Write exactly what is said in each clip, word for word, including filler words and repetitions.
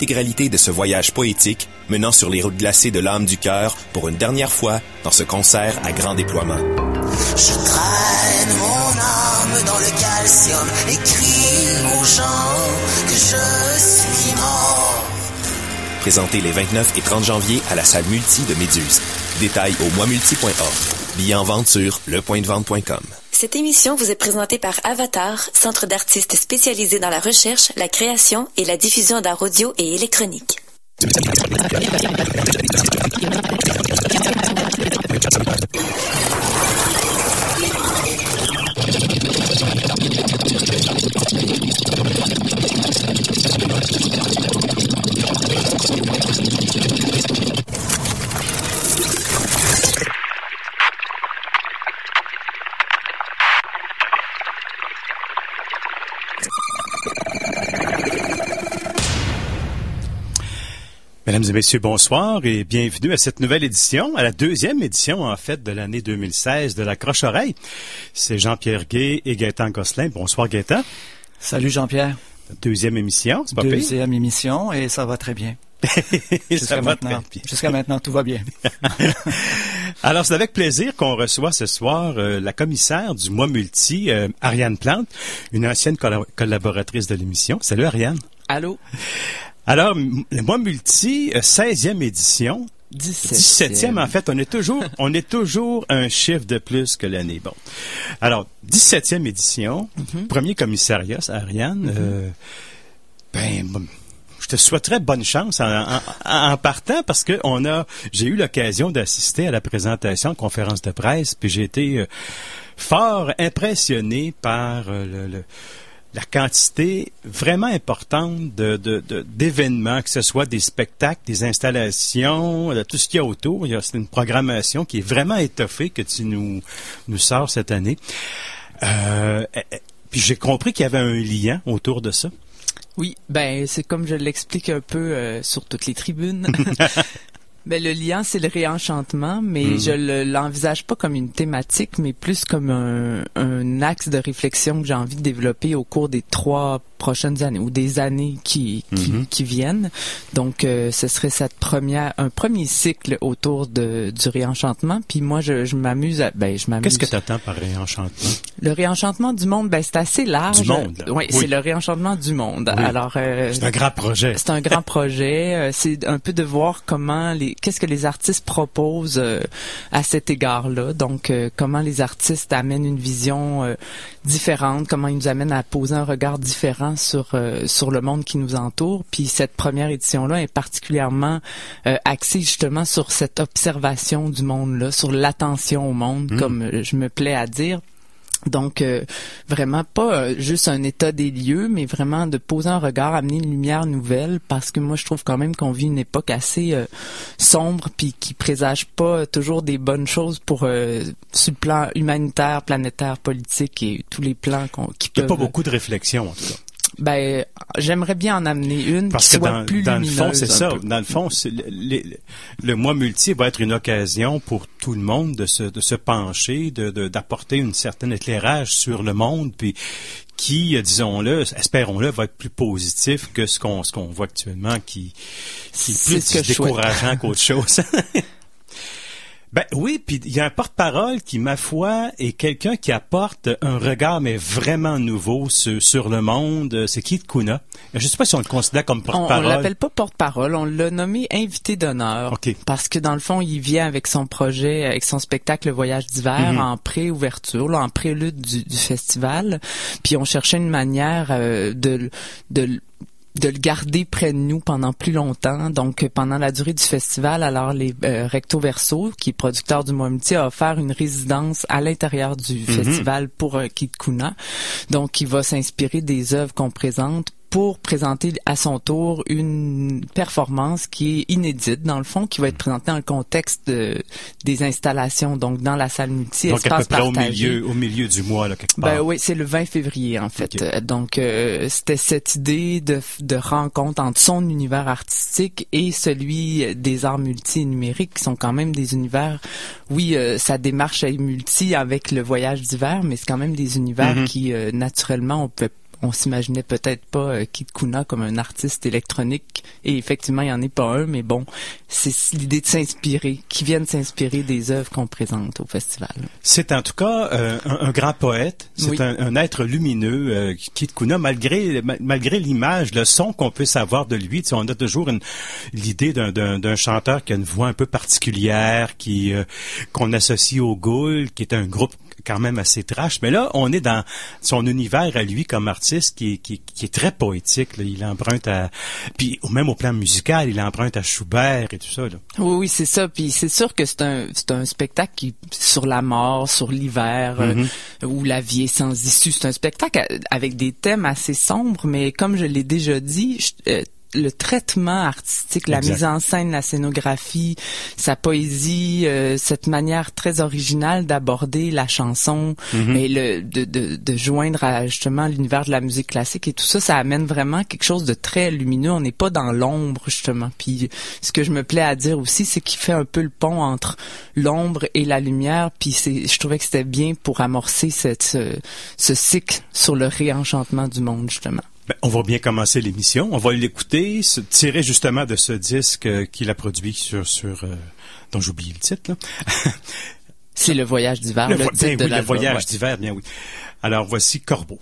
L'intégralité de ce voyage poétique menant sur les routes glacées de l'âme du cœur pour une dernière fois dans ce concert à grand déploiement. Je traîne mon âme dans le calcium et crie aux gens que je suis mort. Présenté les vingt-neuf et trente janvier à la salle multi de Méduse. Détails au moi multi point org. Billets en vente sur le point de vente point com. Cette émission vous est présentée par Avatar, centre d'artistes spécialisé dans la recherche, la création et la diffusion d'art audio et électronique. Mesdames et messieurs, bonsoir et bienvenue à cette nouvelle édition, à la deuxième édition en fait de l'année deux mille seize de la Croche-Oreille. C'est Jean-Pierre Gay et Gaétan Gosselin. Bonsoir Gaétan. Salut Jean-Pierre. Deuxième émission, c'est pas pire? Deuxième émission et ça va très bien. Jusqu'à ça va maintenant, très bien. Jusqu'à maintenant, tout va bien. Alors, c'est avec plaisir qu'on reçoit ce soir euh, la commissaire du Mois Multi, euh, Ariane Plante, une ancienne colla- collaboratrice de l'émission. Salut Ariane. Allô? Alors, le Mois Multi, seizième édition. dix-septième. dix-septième, en fait, on est toujours, on est toujours un chiffre de plus que l'année. Bon. Alors, dix-septième édition, mm-hmm. Premier commissariat, Ariane. Mm-hmm. Euh, ben, bon, je te souhaiterais bonne chance en, en, en partant parce que on a, j'ai eu l'occasion d'assister à la présentation en conférence de presse, puis j'ai été euh, fort impressionné par euh, le, le la quantité vraiment importante de, de, de, d'événements, que ce soit des spectacles, des installations, de tout ce qu'il y a autour. Il y a, c'est une programmation qui est vraiment étoffée que tu nous, nous sors cette année. Euh, puis j'ai compris qu'il y avait un lien autour de ça. Oui, ben c'est comme je l'explique un peu euh, sur toutes les tribunes. Ben, le lien, c'est le réenchantement, mais mmh. je le, l'envisage pas comme une thématique, mais plus comme un, un axe de réflexion que j'ai envie de développer au cours des trois prochaines années ou des années qui qui, mmh. qui viennent. Donc, euh, ce serait cette première, un premier cycle autour de du réenchantement. Puis moi, je, je m'amuse. À, ben, je m'amuse. Qu'est-ce que tu attends par réenchantement? Le réenchantement du monde, ben c'est assez large. Du monde. Là. Ouais, oui, c'est le réenchantement du monde. Oui. Alors, euh, c'est un grand projet. C'est un grand projet. Euh, c'est un peu de voir comment les qu'est-ce que les artistes proposent euh, à cet égard-là. Donc, euh, comment les artistes amènent une vision euh, différente, comment ils nous amènent à poser un regard différent sur euh, sur le monde qui nous entoure. Puis cette première édition-là est particulièrement euh, axée justement sur cette observation du monde-là, sur l'attention au monde, mmh. comme euh, je me plais à dire. Donc, euh, vraiment pas euh, juste un état des lieux, mais vraiment de poser un regard, amener une lumière nouvelle, parce que moi, je trouve quand même qu'on vit une époque assez euh, sombre, puis qui présage pas toujours des bonnes choses pour euh, sur le plan humanitaire, planétaire, politique et tous les plans qu'on, qui peuvent... Il n'y a pas beaucoup de réflexion, en tout cas. Ben, j'aimerais bien en amener une Parce qui que soit dans, plus dans lumineuse. le fond, c'est ça. Peu. Dans le fond, c'est le, le, le mois multi va être une occasion pour tout le monde de se, de se pencher, de, de, d'apporter une certaine éclairage sur le monde, puis qui, disons-le, espérons-le, va être plus positif que ce qu'on, ce qu'on voit actuellement, qui, qui est plus ce décourageant qu'autre chose. Ben oui, puis il y a un porte-parole qui, ma foi, est quelqu'un qui apporte un regard, mais vraiment nouveau sur, sur le monde. C'est Keith Kuna. Je sais pas si on le considère comme porte-parole. On, on l'appelle pas porte-parole, on l'a nommé invité d'honneur. Okay. Parce que dans le fond, il vient avec son projet, avec son spectacle Le Voyage d'hiver, mm-hmm. en pré-ouverture, là, en prélude du, du festival. Puis on cherchait une manière euh, de... de de le garder près de nous pendant plus longtemps. Donc, pendant la durée du festival, alors les euh, Recto Verso, qui est producteur du Mois Multi, a offert une résidence à l'intérieur du mm-hmm. festival pour euh, Keith Kuna. Donc, il va s'inspirer des œuvres qu'on présente pour présenter à son tour une performance qui est inédite, dans le fond, qui va être présentée dans le contexte de, des installations, donc dans la salle multi, donc espace à peu près partagé. au milieu, au milieu du mois, là, quelque part. Ben oui, c'est le vingt février, en fait. Okay. Donc, euh, c'était cette idée de, de rencontre entre son univers artistique et celui des arts multi et numériques, qui sont quand même des univers, oui, euh, sa démarche est multi avec le voyage d'hiver, mais c'est quand même des univers mm-hmm. qui, euh, naturellement, on peut on s'imaginait peut-être pas euh, Kid Kuna comme un artiste électronique. Et effectivement, il n'y en est pas un, mais bon, c'est l'idée de s'inspirer, qui viennent s'inspirer des œuvres qu'on présente au festival. C'est en tout cas euh, un, un grand poète, c'est oui. un, un être lumineux, euh, Kid Kuna, malgré malgré l'image, le son qu'on peut savoir de lui. Tu sais, on a toujours une, l'idée d'un, d'un, d'un chanteur qui a une voix un peu particulière, qui euh, qu'on associe au Ghoul, qui est un groupe quand même assez trash, mais là, on est dans son univers à lui comme artiste qui, qui, qui est très poétique. Là. Il emprunte à... Puis même au plan musical, il emprunte à Schubert et tout ça. Là. Oui, oui, c'est ça. Puis c'est sûr que c'est un, c'est un spectacle qui sur la mort, sur l'hiver, mm-hmm. euh, où la vie est sans issue. C'est un spectacle avec des thèmes assez sombres, mais comme je l'ai déjà dit, je, euh, le traitement artistique, la exact. mise en scène, la scénographie, sa poésie, euh, cette manière très originale d'aborder la chanson mm-hmm. et le de, de, de joindre à justement l'univers de la musique classique et tout ça, ça amène vraiment quelque chose de très lumineux. On n'est pas dans l'ombre justement. Puis ce que je me plais à dire aussi, c'est qu'il fait un peu le pont entre l'ombre et la lumière. Puis c'est, je trouvais que c'était bien pour amorcer cette ce, ce cycle sur le réenchantement du monde justement. Ben, on va bien commencer l'émission. On va l'écouter, se tirer justement de ce disque euh, qu'il a produit sur, sur euh, dont j'oublie le titre. Là. C'est Le Voyage d'hiver. Le, le, vo- titre bien, de oui, la le Voyage ouais. d'hiver, bien oui. Alors voici Corbeau.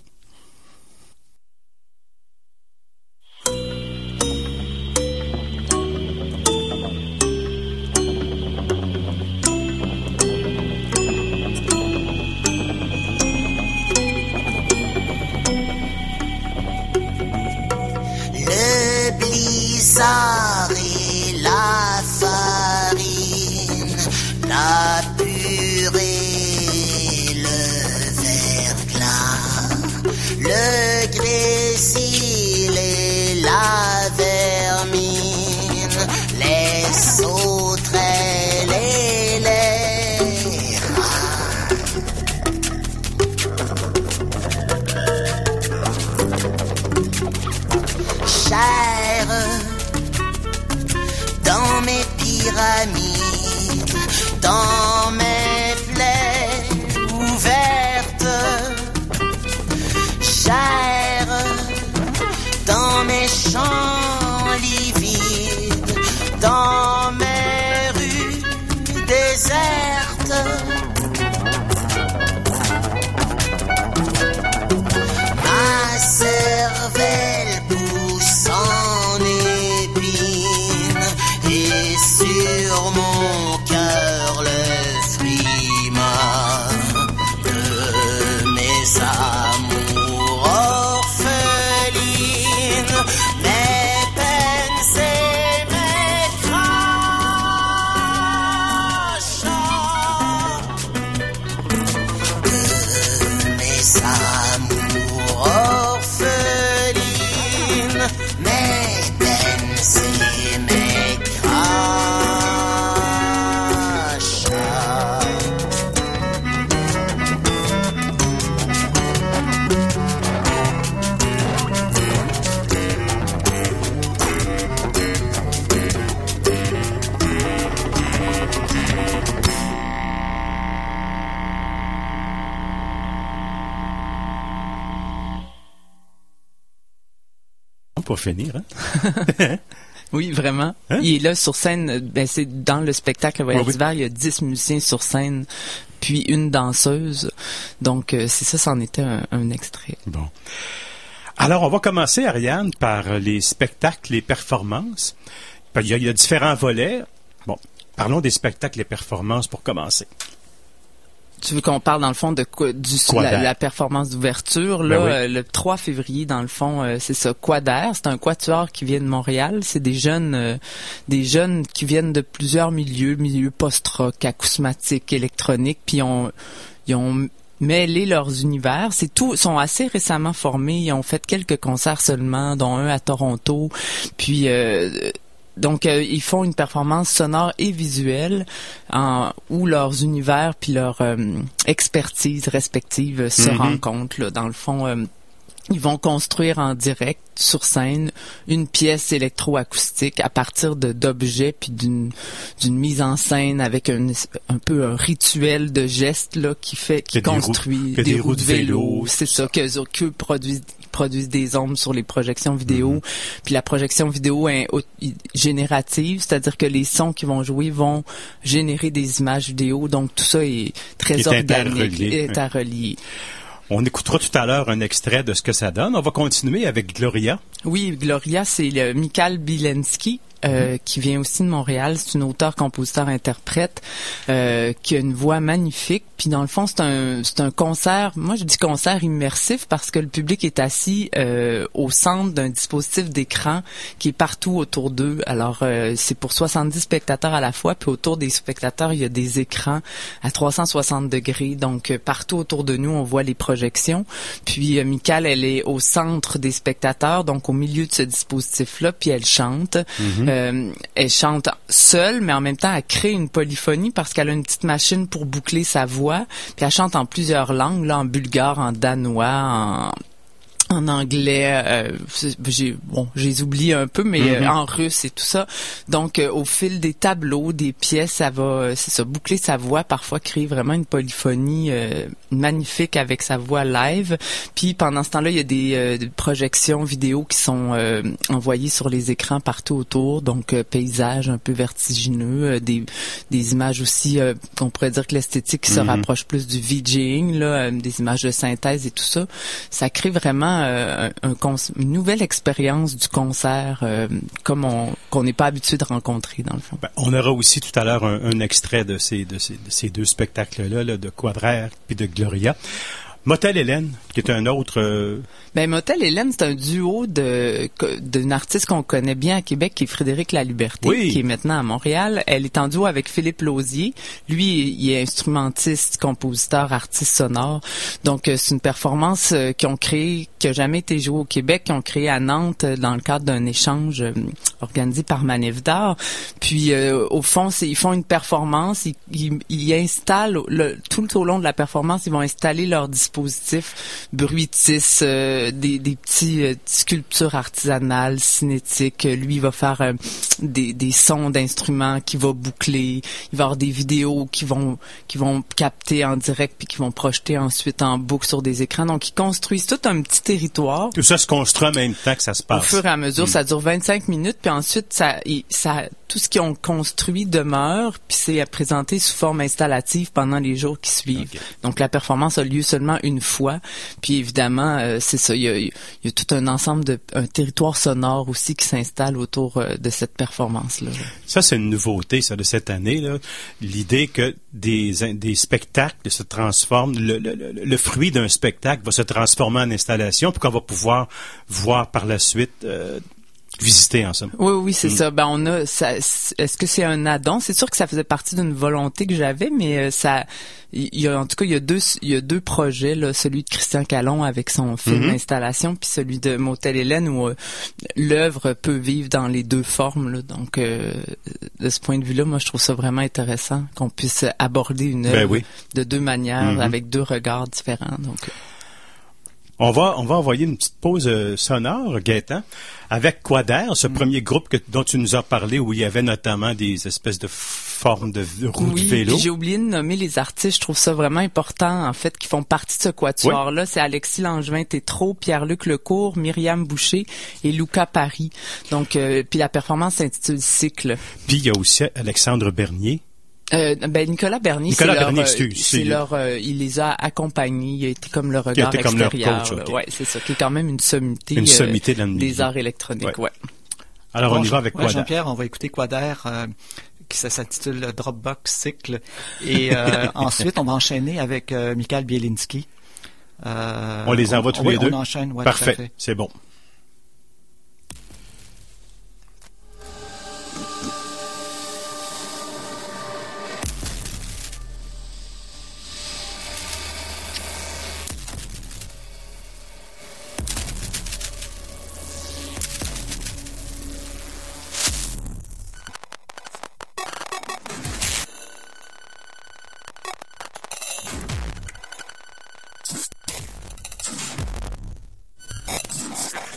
Et la farine, la purée, le verglas, le grésil et la vermine, les sauterelles et les rats. Chair dans mes pyramides, dans mes plaies ouvertes, chair dans mes champs livides, dans mes rues désertes. Ma cervelle pousse en épines et sur mon cœur le frima de mes amours orphelines, mes peines et mes crachats, de mes amours orphelines, mes peines et mes crachats. Pour finir, hein? Oui, vraiment. Hein? Il est là sur scène. Ben, c'est dans le spectacle Le Voyage oui, d'hiver, oui. Il y a dix musiciens sur scène, puis une danseuse. Donc, euh, c'est ça, c'en était un, un extrait. Bon. Alors, on va commencer, Ariane, par les spectacles, les performances. Il y a, il y a différents volets. Bon, parlons des spectacles et performances pour commencer. Tu veux qu'on parle dans le fond de quoi, du la, la performance d'ouverture là, ben oui. euh, le trois février dans le fond euh, c'est ça Quader, c'est un quatuor qui vient de Montréal, c'est des jeunes euh, des jeunes qui viennent de plusieurs milieux, milieux post-rock, acousmatique, électronique, puis on ils ont mêlé leurs univers, c'est tout, sont assez récemment formés, ils ont fait quelques concerts seulement, dont un à Toronto, puis euh, donc, euh, ils font une performance sonore et visuelle en, où leurs univers puis leur euh, expertise respective se mm-hmm. rencontrent. Là. Dans le fond, euh, ils vont construire en direct sur scène une pièce électroacoustique à partir de d'objets puis d'une d'une mise en scène avec un un peu un rituel de gestes là qui fait qui construit des, roues, des, des roues de vélo, vélo c'est ça que qu'eux produisent produisent des ombres sur les projections vidéo. Mm-hmm. Puis la projection vidéo est générative, c'est-à-dire que les sons qui vont jouer vont générer des images vidéo. Donc tout ça est très est organique, est à relier. On écoutera tout à l'heure un extrait de ce que ça donne. On va continuer avec Gloria. Oui, Gloria, c'est le Michal Bielenski. Euh, qui vient aussi de Montréal. C'est une auteure, compositeur, interprète euh, qui a une voix magnifique. Puis dans le fond, c'est un c'est un concert. Moi, je dis concert immersif parce que le public est assis euh, au centre d'un dispositif d'écran qui est partout autour d'eux. Alors, euh, c'est pour soixante-dix spectateurs à la fois. Puis autour des spectateurs, il y a des écrans à trois cent soixante degrés. Donc, euh, partout autour de nous, on voit les projections. Puis, euh, Michal, elle est au centre des spectateurs, donc au milieu de ce dispositif-là. Puis, elle chante. Mm-hmm. Euh, elle chante seule, mais en même temps, elle crée une polyphonie parce qu'elle a une petite machine pour boucler sa voix. Puis elle chante en plusieurs langues, là, en bulgare, en danois, en... en anglais, euh, j'ai bon, j'ai oublié un peu, mais mm-hmm. euh, en russe et tout ça. Donc, euh, au fil des tableaux, des pièces, ça va, euh, c'est ça, boucler sa voix, parfois créer vraiment une polyphonie euh, magnifique avec sa voix live. Puis pendant ce temps-là, il y a des, euh, des projections vidéo qui sont euh, envoyées sur les écrans partout autour. Donc, euh, paysages un peu vertigineux, euh, des des images aussi, euh, on pourrait dire que l'esthétique qui mm-hmm. se rapproche plus du VJing, là, euh, des images de synthèse et tout ça. Ça crée vraiment Euh, un, un, une nouvelle expérience du concert euh, comme on qu'on n'est pas habitué de rencontrer dans le fond. Ben, on aura aussi tout à l'heure un, un extrait de ces de ces, de ces deux spectacles-là, là, de Quadraire puis de Gloria. Motel Hélène, qui est un autre... Euh... Ben, Motel Hélène, c'est un duo de d'une artiste qu'on connaît bien à Québec, qui est Frédéric Laliberté, oui. qui est maintenant à Montréal. Elle est en duo avec Philippe Lausier. Lui, il est instrumentiste, compositeur, artiste sonore. Donc, c'est une performance euh, qu'ils ont créée, qui n'a jamais été jouée au Québec, qu'ils ont créée à Nantes dans le cadre d'un échange euh, organisé par Manif d'art. Puis, euh, au fond, c'est, ils font une performance, ils, ils, ils installent, le, tout au long de la performance, ils vont installer leur dispositif bruitis, euh, des, des petits euh, sculptures artisanales, cinétiques. Lui, il va faire euh, des, des sons d'instruments qui va boucler. Il va y avoir des vidéos qui vont qui vont capter en direct puis qui vont projeter ensuite en boucle sur des écrans. Donc, ils construisent tout un petit territoire. Tout ça se construit en même temps que ça se passe. Au fur et à mesure, mmh. ça dure vingt-cinq minutes, puis ensuite, ça, ça, tout ce qu'ils ont construit demeure, puis c'est présenté sous forme installative pendant les jours qui suivent. Okay. Donc, la performance a lieu seulement une fois. Puis, évidemment, euh, c'est ça, il y a, il y a tout un ensemble de, un territoire sonore aussi qui s'installe autour euh, de cette performance-là. Ça, c'est une nouveauté, ça, de cette année, là. L'idée que des, des spectacles se transforment, le, le, le, le fruit d'un spectacle va se transformer en installation, puis qu'on va pouvoir voir par la suite euh, visiter en somme. Oui, oui, c'est mm. ça. Ben, on a, ça, est-ce que c'est un add-on? C'est sûr que ça faisait partie d'une volonté que j'avais, mais euh, ça, il y a, en tout cas, il y a deux, il y a deux projets, là, celui de Christian Calon avec son film mm-hmm. Installation, puis celui de Motel Hélène où euh, l'œuvre peut vivre dans les deux formes, là. Donc, euh, de ce point de vue-là, moi, je trouve ça vraiment intéressant qu'on puisse aborder une œuvre ben oui. de deux manières, mm-hmm. avec deux regards différents. Donc, euh, On va, on va envoyer une petite pause euh, sonore, Gaëtan, avec Quadraire, ce mmh. premier groupe que, dont tu nous as parlé, où il y avait notamment des espèces de formes de roues oui, de vélo. Oui, j'ai oublié de nommer les artistes. Je trouve ça vraiment important, en fait, qui font partie de ce quatuor-là. Oui. C'est Alexis Langevin-Tétrault, Pierre-Luc Lecourt, Myriam Boucher et Luca Paris. Donc, euh, puis la performance s'intitule Cycle. Puis il y a aussi Alexandre Bernier. Euh, ben Nicolas Bernier, Nicolas c'est Bernier, leur, excuse, c'est c'est leur, euh, il les a accompagnés, il a été comme le regard comme extérieur. Leur coach, okay. Ouais, c'est ça, qui est quand même une sommité, une sommité euh, de des arts électroniques, ouais. ouais. Alors bon, on y va avec ouais, Quadraire. Jean-Pierre, on va écouter Quadraire, euh, qui s'intitule Dropbox Cycle, et euh, ensuite on va enchaîner avec euh, Michal Bielinski. Euh, on les envoie on, tous oui, les deux. On enchaîne, ouais, parfait, c'est bon. Thank you.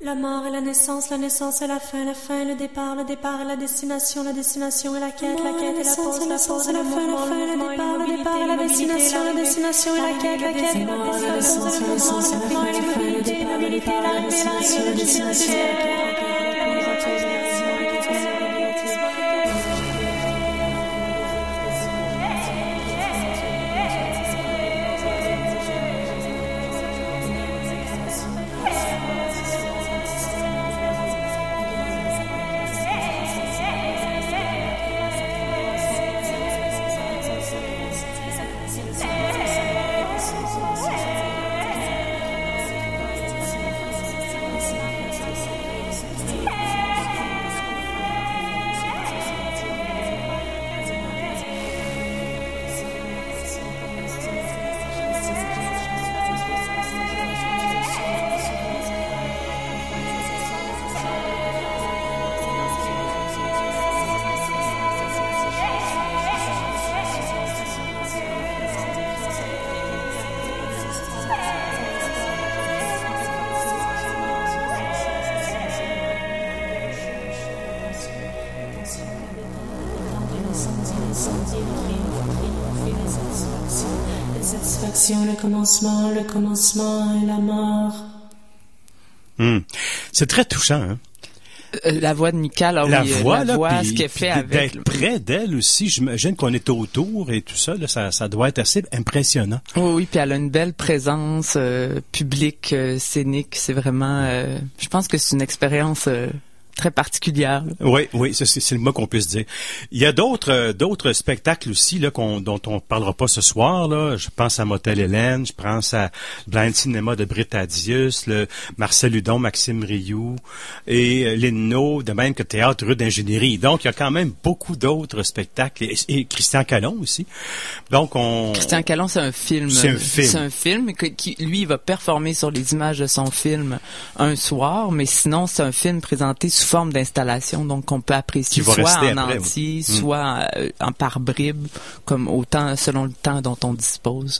La mort et la naissance, la naissance et la fin, la fin et le départ, le départ et la destination, la destination et la quête, la quête et la pause, la pause et le mouvement, le mouvement, le départ et la destination, la destination et la quête, la quête et la pause, la pause et le mouvement, le mouvement, l'immobilité, l'immobilité, l'arrivée, l'arrivée, la destination, la quête, la quête, la pause, la le commencement, le commencement et la mort. Hum. C'est très touchant, hein? Euh, la voix de Michael, ah la oui, voix, la là, voix, pis, ce qu'elle fait pis avec... d'être près d'elle aussi, j'imagine qu'on est autour et tout ça, là, ça, ça doit être assez impressionnant. Oui, oui, puis elle a une belle présence euh, publique, euh, scénique, c'est vraiment... Euh, je pense que c'est une expérience... Euh, très particulière. Là. Oui, oui, c'est, c'est le mot qu'on puisse dire. Il y a d'autres euh, d'autres spectacles aussi là qu'on, dont on parlera pas ce soir. Là. Je pense à Motel Hélène, je pense à Blind Cinema de Britt Adius, le Marcel Hudon, Maxime Rioux et euh, Linno, de même que Théâtre Rue d'Ingénierie. Donc, il y a quand même beaucoup d'autres spectacles. Et, et Christian Calon aussi. Donc, on... Christian Calon, c'est un film. C'est un film. C'est un film qui, qui, lui, il va performer sur les images de son film un soir, mais sinon, c'est un film présenté sous forme d'installation, donc on peut apprécier soit en après, entier, oui. soit euh, en par bribes, comme autant selon le temps dont on dispose.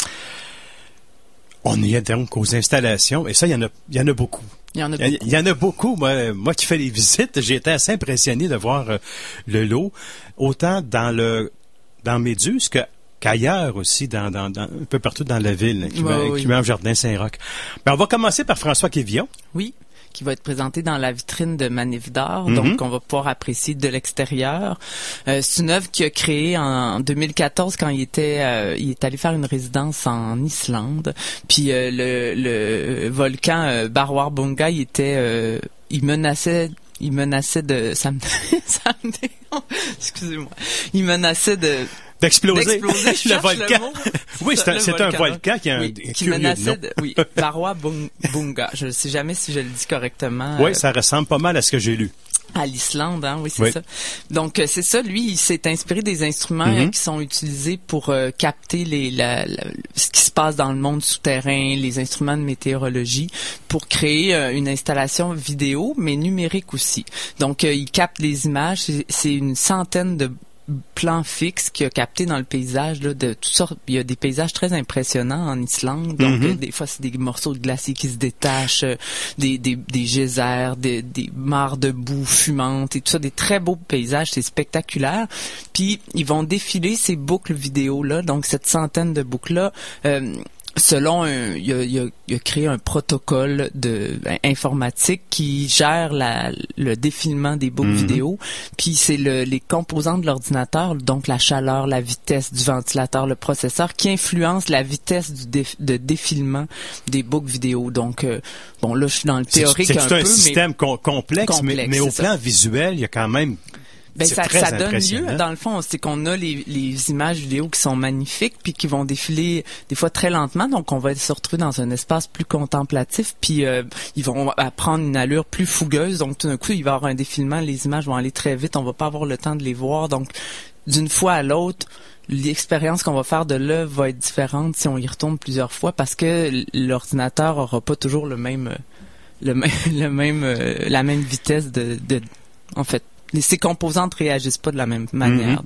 On y est donc aux installations, et ça, il y en a, il y en a beaucoup. Il y en a beaucoup. Il y en a beaucoup. Moi, moi qui fais les visites, j'ai été assez impressionné de voir euh, le lot, autant dans le dans Méduse que qu'ailleurs aussi, dans, dans, dans, un peu partout dans la ville, qui va oui. au Jardin Saint-Roch. Ben, on va commencer par François Quévillon. Oui. Qui va être présenté dans la vitrine de Manif d'art, Mm-hmm. donc on va pouvoir apprécier de l'extérieur. Euh, c'est une œuvre qu'il a créée en deux mille quatorze quand il était euh, il est allé faire une résidence en Islande. Puis euh, le, le volcan euh, Barwar Bunga, il était euh, il menaçait il menaçait de ça me, ça me excusez-moi. Il menaçait de D'exploser, D'exploser le volcan. Le oui, c'est un, c'est volcan. un volcan qui a un, oui, un qui curieux menaçait nom. De, oui, Barwar Bunga. Je ne sais jamais si je le dis correctement. Oui, euh, ça ressemble pas mal à ce que j'ai lu. À l'Islande, hein, oui, c'est oui. ça. Donc, euh, c'est ça, lui, il s'est inspiré des instruments mm-hmm. euh, qui sont utilisés pour euh, capter les, la, la, ce qui se passe dans le monde souterrain, les instruments de météorologie, pour créer euh, une installation vidéo, mais numérique aussi. Donc, euh, il capte les images, c'est, c'est une centaine de plan fixe qu'il a capté dans le paysage là, de toutes sortes. Il y a des paysages très impressionnants en Islande. Donc, mm-hmm. euh, des fois, c'est des morceaux de glacier qui se détachent, euh, des, des, des geysers, des, des mares de boue fumantes et tout ça. Des très beaux paysages. C'est spectaculaire. Puis, ils vont défiler ces boucles vidéo-là. Donc, cette centaine de boucles-là... Euh, Selon un, il a, il a, il a créé un protocole de ben, informatique qui gère la, le défilement des boucles mm-hmm. vidéo. Puis c'est le, les composants de l'ordinateur, donc la chaleur, la vitesse du ventilateur, le processeur, qui influencent la vitesse du dé, de défilement des boucles vidéo. Donc euh, bon là, je suis dans le théorique c'est, c'est un un peu, peu, c'est un système com- complexe, complexe, mais, mais au plan ça. visuel, il y a quand même. Ben ça, ça donne lieu, dans le fond, c'est qu'on a les, les images vidéo qui sont magnifiques puis qui vont défiler des fois très lentement, donc on va se retrouver dans un espace plus contemplatif, puis euh, ils vont prendre une allure plus fougueuse, donc tout d'un coup il va y avoir un défilement, les images vont aller très vite, on va pas avoir le temps de les voir, donc d'une fois à l'autre, l'expérience qu'on va faire de l'œuvre va être différente si on y retourne plusieurs fois, parce que l'ordinateur aura pas toujours le même, le même, le même, euh, la même vitesse de, de en fait. Ces composantes réagissent pas de la même manière. Mm-hmm. Donc.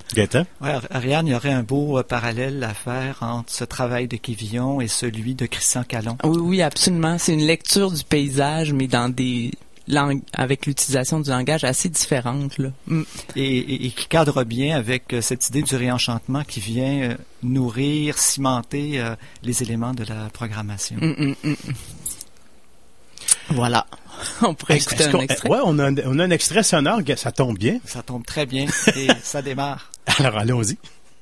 Gaëtan? Ouais, Ariane, il y aurait un beau euh, parallèle à faire entre ce travail de Quévillon et celui de Christian Calon. Oui, oui, absolument. C'est une lecture du paysage, mais dans des langues, avec l'utilisation du langage assez différente, là. Mm. Et, et, et qui cadre bien avec euh, cette idée du réenchantement qui vient euh, nourrir, cimenter euh, les éléments de la programmation. Mm, mm, mm. Voilà. On pourrait Est-ce, écouter est-ce un qu'on, extrait. ouais, on a, un, on a un extrait sonore, ça tombe bien. Ça tombe très bien et ça démarre. Alors, allons-y.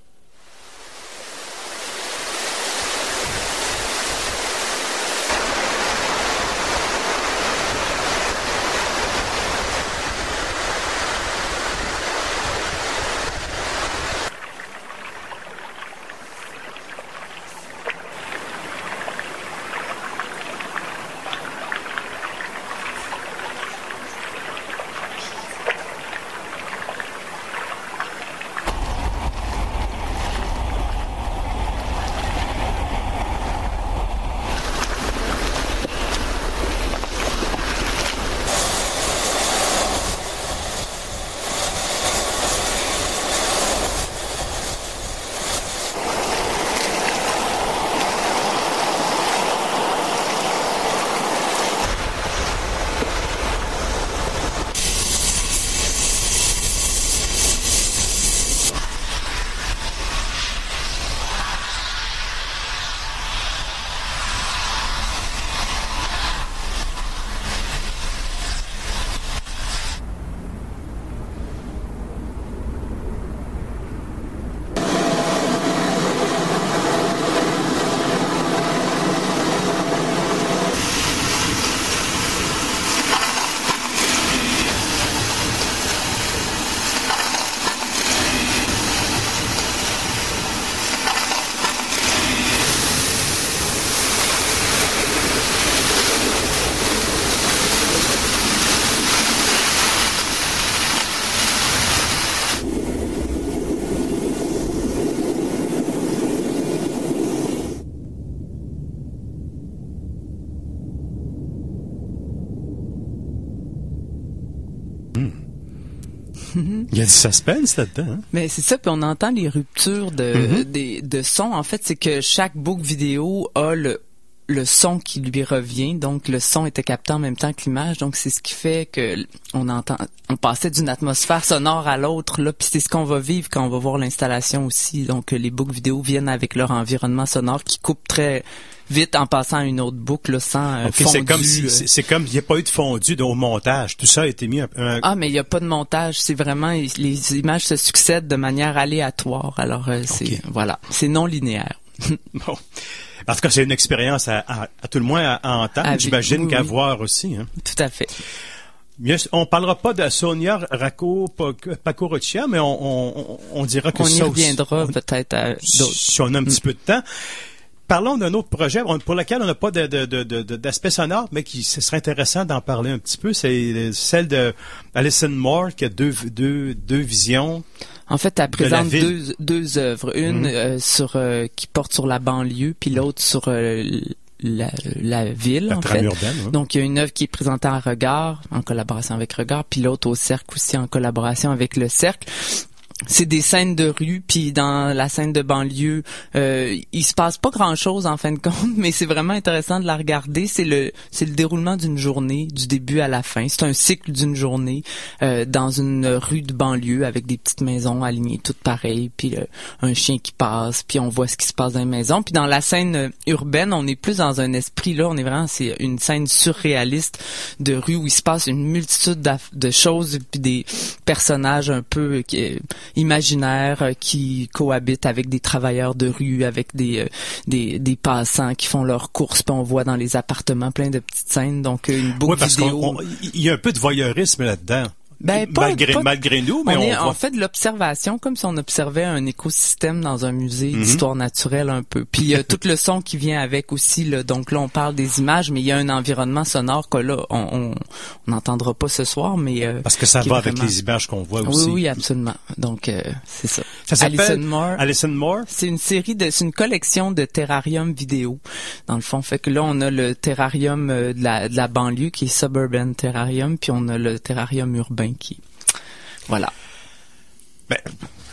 Il y a du suspense là-dedans. Hein? Mais c'est ça, puis on entend les ruptures de, Mm-hmm. des, de son. En fait, c'est que chaque book vidéo a le, le son qui lui revient. Donc, le son était capté en même temps que l'image. Donc, c'est ce qui fait que on entend, on passait d'une atmosphère sonore à l'autre, là. Puis c'est ce qu'on va vivre quand on va voir l'installation aussi. Donc, les books vidéo viennent avec leur environnement sonore qui coupe très vite en passant à une autre boucle, là, sans euh, Okay, fondu. c'est comme si, euh. c'est, c'est comme il n'y a pas eu de fondu au montage. Tout ça a été mis un, un... Ah, mais il n'y a pas de montage. C'est vraiment, les images se succèdent de manière aléatoire. Alors, euh, c'est, Okay. voilà, c'est non linéaire. Bon. En tout cas, c'est une expérience à, à, à tout le moins à, à entendre, À j'imagine, oui, qu'à oui. voir aussi. Hein. Tout à fait. Mieux, on parlera pas de Sonia Racco Pacoruccia, mais on, on, on dira que On y ça reviendra aussi, on- peut-être à d'autres. si on a un petit peu de temps. Parlons d'un autre projet on- pour lequel on n'a pas de, de, de, de, de- d'aspect sonore, mais qui ce serait intéressant d'en parler un petit peu. C'est celle de Alison Moore qui a deux, deux, deux visions. En fait, elle de la présente ville. deux, deux œuvres. Une Mhm. euh, sur euh, qui porte sur la banlieue, puis l'autre sur euh, la, la ville, La en trame fait. urbaine. Hein. Donc, il y a une œuvre qui est présentée à Regard, en collaboration avec Regard, puis l'autre au Cercle aussi, en collaboration avec le Cercle. C'est des scènes de rue, puis dans la scène de banlieue, euh, il se passe pas grand-chose en fin de compte, mais c'est vraiment intéressant de la regarder. C'est le c'est le déroulement d'une journée, du début à la fin. C'est un cycle d'une journée euh, dans une rue de banlieue avec des petites maisons alignées toutes pareilles, puis le- un chien qui passe, puis on voit ce qui se passe dans les maisons. Puis dans la scène euh, urbaine, on est plus dans un esprit là, on est vraiment c'est une scène surréaliste de rue où il se passe une multitude d'aff- de choses, puis des personnages un peu euh, qui imaginaires euh, qui cohabitent avec des travailleurs de rue, avec des, euh, des des passants qui font leurs courses, puis on voit dans les appartements plein de petites scènes. Donc euh, une book Oui, parce vidéo. qu'on, on- il y a un peu de voyeurisme là-dedans. Ben, pas- malgré, pas- malgré nous, mais on, on, est, voit. on fait de l'observation comme si on observait un écosystème dans un musée Mhm. d'histoire naturelle un peu. Puis il y a tout le son qui vient avec aussi. Là. Donc là, on parle des images, mais il y a un environnement sonore que là, on on on n'entendra pas ce soir, mais euh, Parce que ça qui va est avec vraiment- les images qu'on voit oui, aussi. oui, absolument. Donc euh, c'est ça. Ça s'appelle Alison Moore. Alison Moore. C'est une série de, c'est une collection de terrariums vidéo. Dans le fond, fait que là, on a le terrarium euh, de la, de la banlieue qui est Suburban Terrarium, puis on a le terrarium urbain qui, voilà. Ben,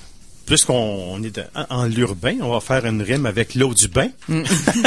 puisqu'on on est en, en l'urbain, on va faire une rime avec l'eau du bain. Mm.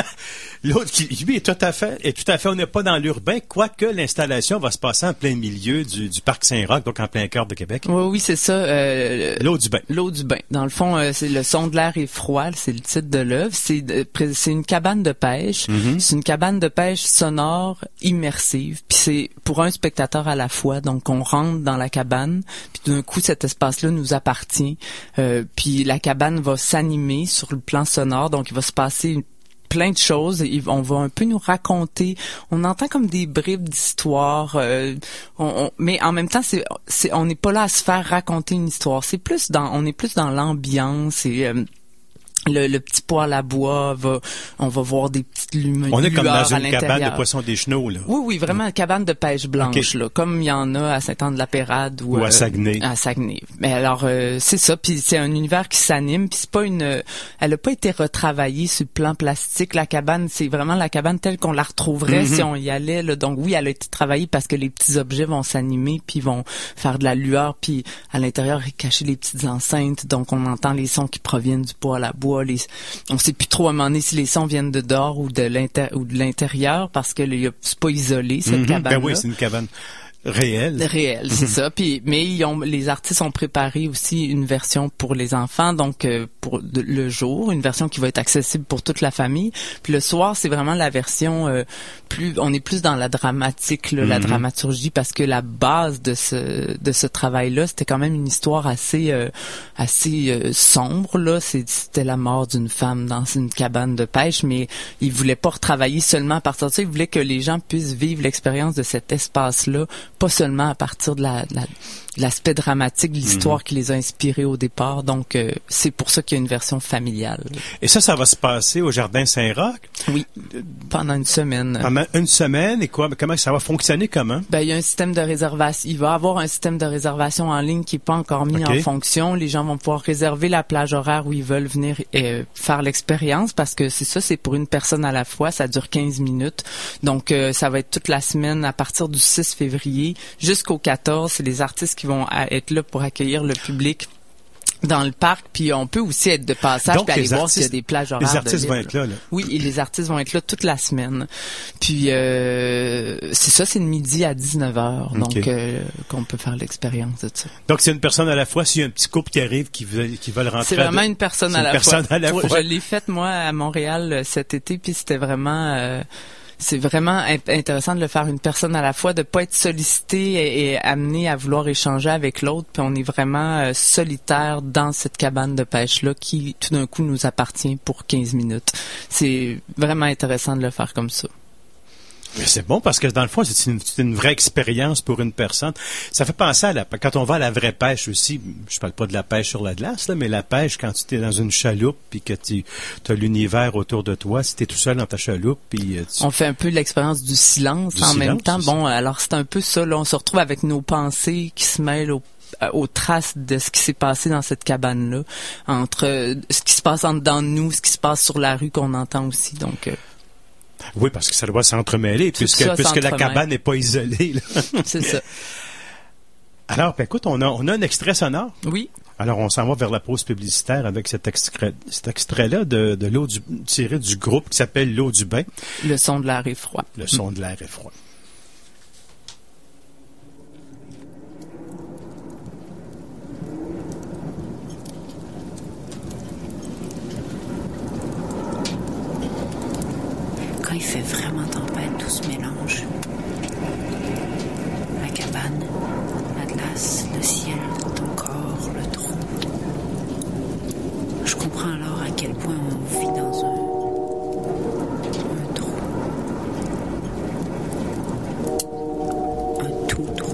L'autre qui, lui, est tout à fait, est tout à fait, on n'est pas dans l'urbain, quoique l'installation va se passer en plein milieu du, du parc Saint-Roch, donc en plein cœur de Québec. Oui, oui, c'est ça. Euh, l'eau du bain. L'eau du bain. Dans le fond, euh, c'est le son de l'air est froid, c'est le titre de l'œuvre. C'est, c'est une cabane de pêche. Mm-hmm. C'est une cabane de pêche sonore, immersive. Puis c'est pour un spectateur à la fois. Donc on rentre dans la cabane, puis d'un coup cet espace-là nous appartient. Euh, puis la cabane va s'animer sur le plan sonore, donc il va se passer une plein de choses. On va un peu nous raconter. On entend comme des bribes d'histoire, euh, on, on, mais en même temps, c'est, c'est, on n'est pas là à se faire raconter une histoire. C'est plus dans, on est plus dans l'ambiance et euh, Le, le petit poêle à bois, va, on va voir des petites lumières. On est comme dans une cabane de poissons des chenaux, là. Oui, oui, vraiment une cabane de pêche blanche, okay. là, comme il y en a à Saint-Anne-de-la-Pérade ou, ou à euh, Saguenay. À Saguenay. Mais alors, euh, c'est ça. Puis c'est un univers qui s'anime. Puis c'est pas une, elle a pas été retravaillée sur le plan plastique. La cabane, c'est vraiment la cabane telle qu'on la retrouverait mm-hmm. si on y allait. Là. Donc oui, elle a été travaillée parce que les petits objets vont s'animer puis vont faire de la lueur. Puis à l'intérieur, cacher les petites enceintes. Donc on entend les sons qui proviennent du poêle à bois. Les, on sait plus trop à un moment donné si les sons viennent de dehors ou de l'inter ou de l'intérieur parce que là, c'est pas isolé cette mm-hmm. cabane-là. Ben oui, c'est une cabane réelle. Réelle, c'est ça. Puis mais ils ont, les artistes ont préparé aussi une version pour les enfants, donc euh, pour de, le jour, une version qui va être accessible pour toute la famille. Puis le soir, c'est vraiment la version euh, plus, on est plus dans la dramatique, là, mm-hmm. la dramaturgie, parce que la base de ce de ce travail-là, c'était quand même une histoire assez euh, assez euh, sombre. Là, c'était la mort d'une femme dans une cabane de pêche, mais ils voulaient pas retravailler seulement à partir de ça. Ils voulaient que les gens puissent vivre l'expérience de cet espace-là. Pas seulement à partir de la, de la, de l'aspect dramatique de l'histoire mm-hmm. qui les a inspirés au départ. Donc, euh, c'est pour ça qu'il y a une version familiale. Et ça, ça va se passer au Jardin Saint-Roch? Oui, pendant une semaine. Pendant une semaine, et quoi? Comment ça va fonctionner, comment? Ben, il y a un système de réservation. Il va y avoir un système de réservation en ligne qui n'est pas encore mis okay. en fonction. Les gens vont pouvoir réserver la plage horaire où ils veulent venir euh, faire l'expérience parce que c'est ça, c'est pour une personne à la fois. Ça dure quinze minutes. Donc, euh, ça va être toute la semaine à partir du six février jusqu'au quatorze. C'est les artistes qui vont être là pour accueillir le public dans le parc, puis on peut aussi être de passage donc, puis aller artistes, voir s'il y a des plages horaires. Les artistes de vont être là, là. Oui, et les artistes vont être là toute la semaine. Puis euh, c'est ça, c'est de midi à dix-neuf heures, okay. donc euh, qu'on peut faire l'expérience de ça. Donc c'est une personne à la fois, s'il y a un petit couple qui arrive qui veut qui veulent rentrer. C'est vraiment une personne à une la personne fois. À la fois. Je l'ai faite moi à Montréal cet été, puis c'était vraiment euh, c'est vraiment intéressant de le faire une personne à la fois, de pas être sollicité et, et amené à vouloir échanger avec l'autre. Puis on est vraiment euh, solitaire dans cette cabane de pêche-là qui, tout d'un coup, nous appartient pour quinze minutes. C'est vraiment intéressant de le faire comme ça. Mais c'est bon parce que dans le fond, c'est une, c'est une vraie expérience pour une personne. Ça fait penser à la, quand on va à la vraie pêche aussi. Je parle pas de la pêche sur la glace, là, mais la pêche quand tu es dans une chaloupe puis que tu as l'univers autour de toi. Si tu es tout seul dans ta chaloupe, puis tu... on fait un peu l'expérience du silence du en silence, même temps. Bon, alors c'est un peu ça. Là, on se retrouve avec nos pensées qui se mêlent au aux traces de ce qui s'est passé dans cette cabane-là, entre euh, ce qui se passe en dedans de nous, ce qui se passe sur la rue qu'on entend aussi. Donc. Euh, Oui, parce que ça doit s'entremêler, puisque, ça, puisque la cabane n'est pas isolée. Là. C'est ça. Alors, ben, écoute, on a, on a un extrait sonore. Oui. Alors, on s'en va vers la pause publicitaire avec cet extrait, cet extrait-là de, de l'eau du, tiré du groupe qui s'appelle L'eau du bain. Le son de l'air est froid. Le son de l'air est froid. Quand il fait vraiment tempête, tout se mélange. La cabane, la glace, le ciel, ton corps, le trou. Je comprends alors à quel point on vit dans un, un trou. Un tout trou.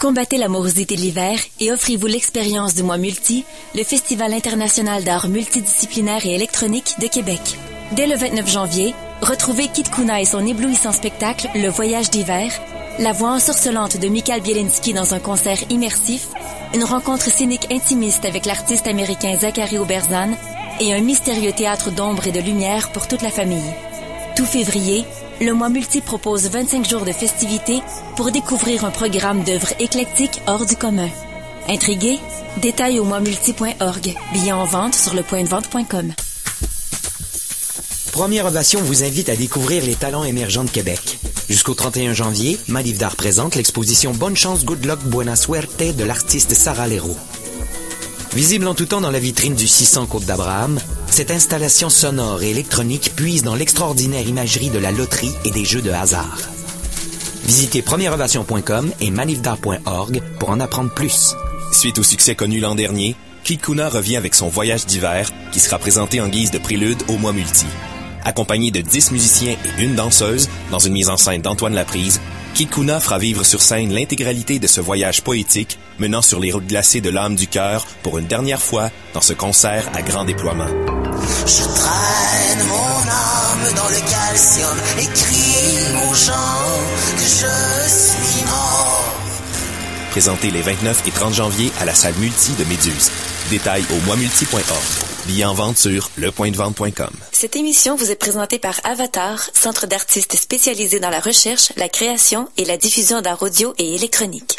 Combattez la morosité de l'hiver et offrez-vous l'expérience du mois multi, le Festival international d'art multidisciplinaire et électronique de Québec. Dès le vingt-neuf janvier, retrouvez Kit Kuna et son éblouissant spectacle Le Voyage d'hiver, la voix ensorcelante de Michael Bielinski dans un concert immersif, une rencontre scénique intimiste avec l'artiste américain Zachary Oberzan et un mystérieux théâtre d'ombre et de lumière pour toute la famille. Tout février, le mois multi propose vingt-cinq jours de festivités pour découvrir un programme d'œuvres éclectiques hors du commun. Intrigué? Détails au mois multi point org. Billets en vente sur le point de vente point com. Première Ovation vous invite à découvrir les talents émergents de Québec. Jusqu'au trente et un janvier, Malivre d'Art présente l'exposition Bonne chance, good luck, buena suerte de l'artiste Sarah Leroux. Visible en tout temps dans la vitrine du six cents Côte d'Abraham, cette installation sonore et électronique puise dans l'extraordinaire imagerie de la loterie et des jeux de hasard. Visitez première ovation point com et malivre d'art point org pour en apprendre plus. Suite au succès connu l'an dernier, Kit Kuna revient avec son Voyage d'hiver qui sera présenté en guise de prélude au mois multi. Accompagné de dix musiciens et une danseuse, dans une mise en scène d'Antoine Laprise, Kit Kuna fera vivre sur scène l'intégralité de ce voyage poétique menant sur les routes glacées de l'âme du cœur pour une dernière fois dans ce concert à grand déploiement. Je traîne mon âme dans le calcium et crie aux gens que je suis mort. Présenté les vingt-neuf et trente janvier à la salle multi de Méduse. Détails au mois multi point org. Billets en vente sur le point de vente point com. Cette émission vous est présentée par Avatar, centre d'artistes spécialisé dans la recherche, la création et la diffusion d'art audio et électronique.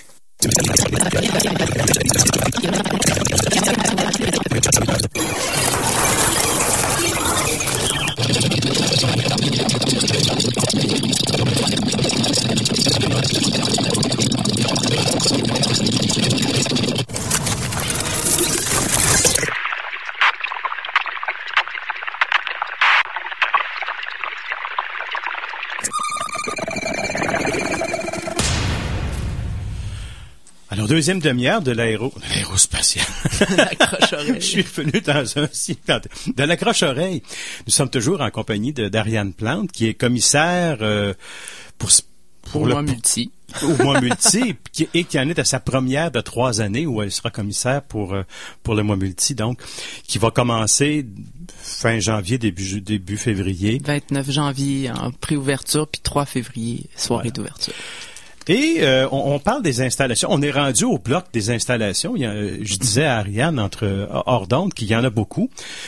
Alors, deuxième demi-heure de l'aéro, de l'aérospatial. L'accroche-oreille. Je suis venu dans un site de l'accroche-oreille. Nous sommes toujours en compagnie de d'Ariane Plante, qui est commissaire euh, pour pour, pour le mois multi. Au mois multi, qui, et qui en est à sa première de trois années où elle sera commissaire pour euh, pour le mois multi, donc qui va commencer fin janvier, début début février. vingt-neuf janvier en préouverture, puis trois février soirée voilà. d'ouverture. Et euh, on, on parle des installations. On est rendu au bloc des installations. Il y a, je disais à Ariane entre hors d'onde qu'il y en a beaucoup.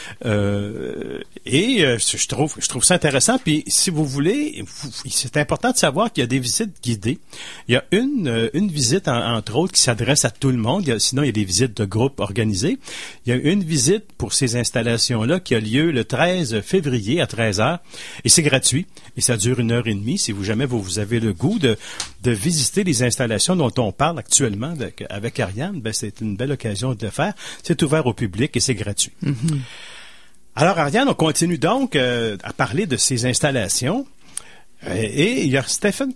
Euh, et euh, je trouve, je trouve ça intéressant. Puis si vous voulez, c'est important de savoir qu'il y a des visites guidées. Il y a une une visite en, entre autres qui s'adresse à tout le monde. Il y a, sinon il y a des visites de groupe organisées. Il y a une visite pour ces installations-là qui a lieu le treize février à treize heures et c'est gratuit et ça dure une heure et demie. Si vous jamais vous, vous avez le goût de de visiter les installations dont on parle actuellement avec, avec Ariane, ben c'est une belle occasion de le faire. C'est ouvert au public et c'est gratuit. Mm-hmm. Alors, Ariane, on continue donc euh, à parler de ces installations. Euh, et il y a Stephen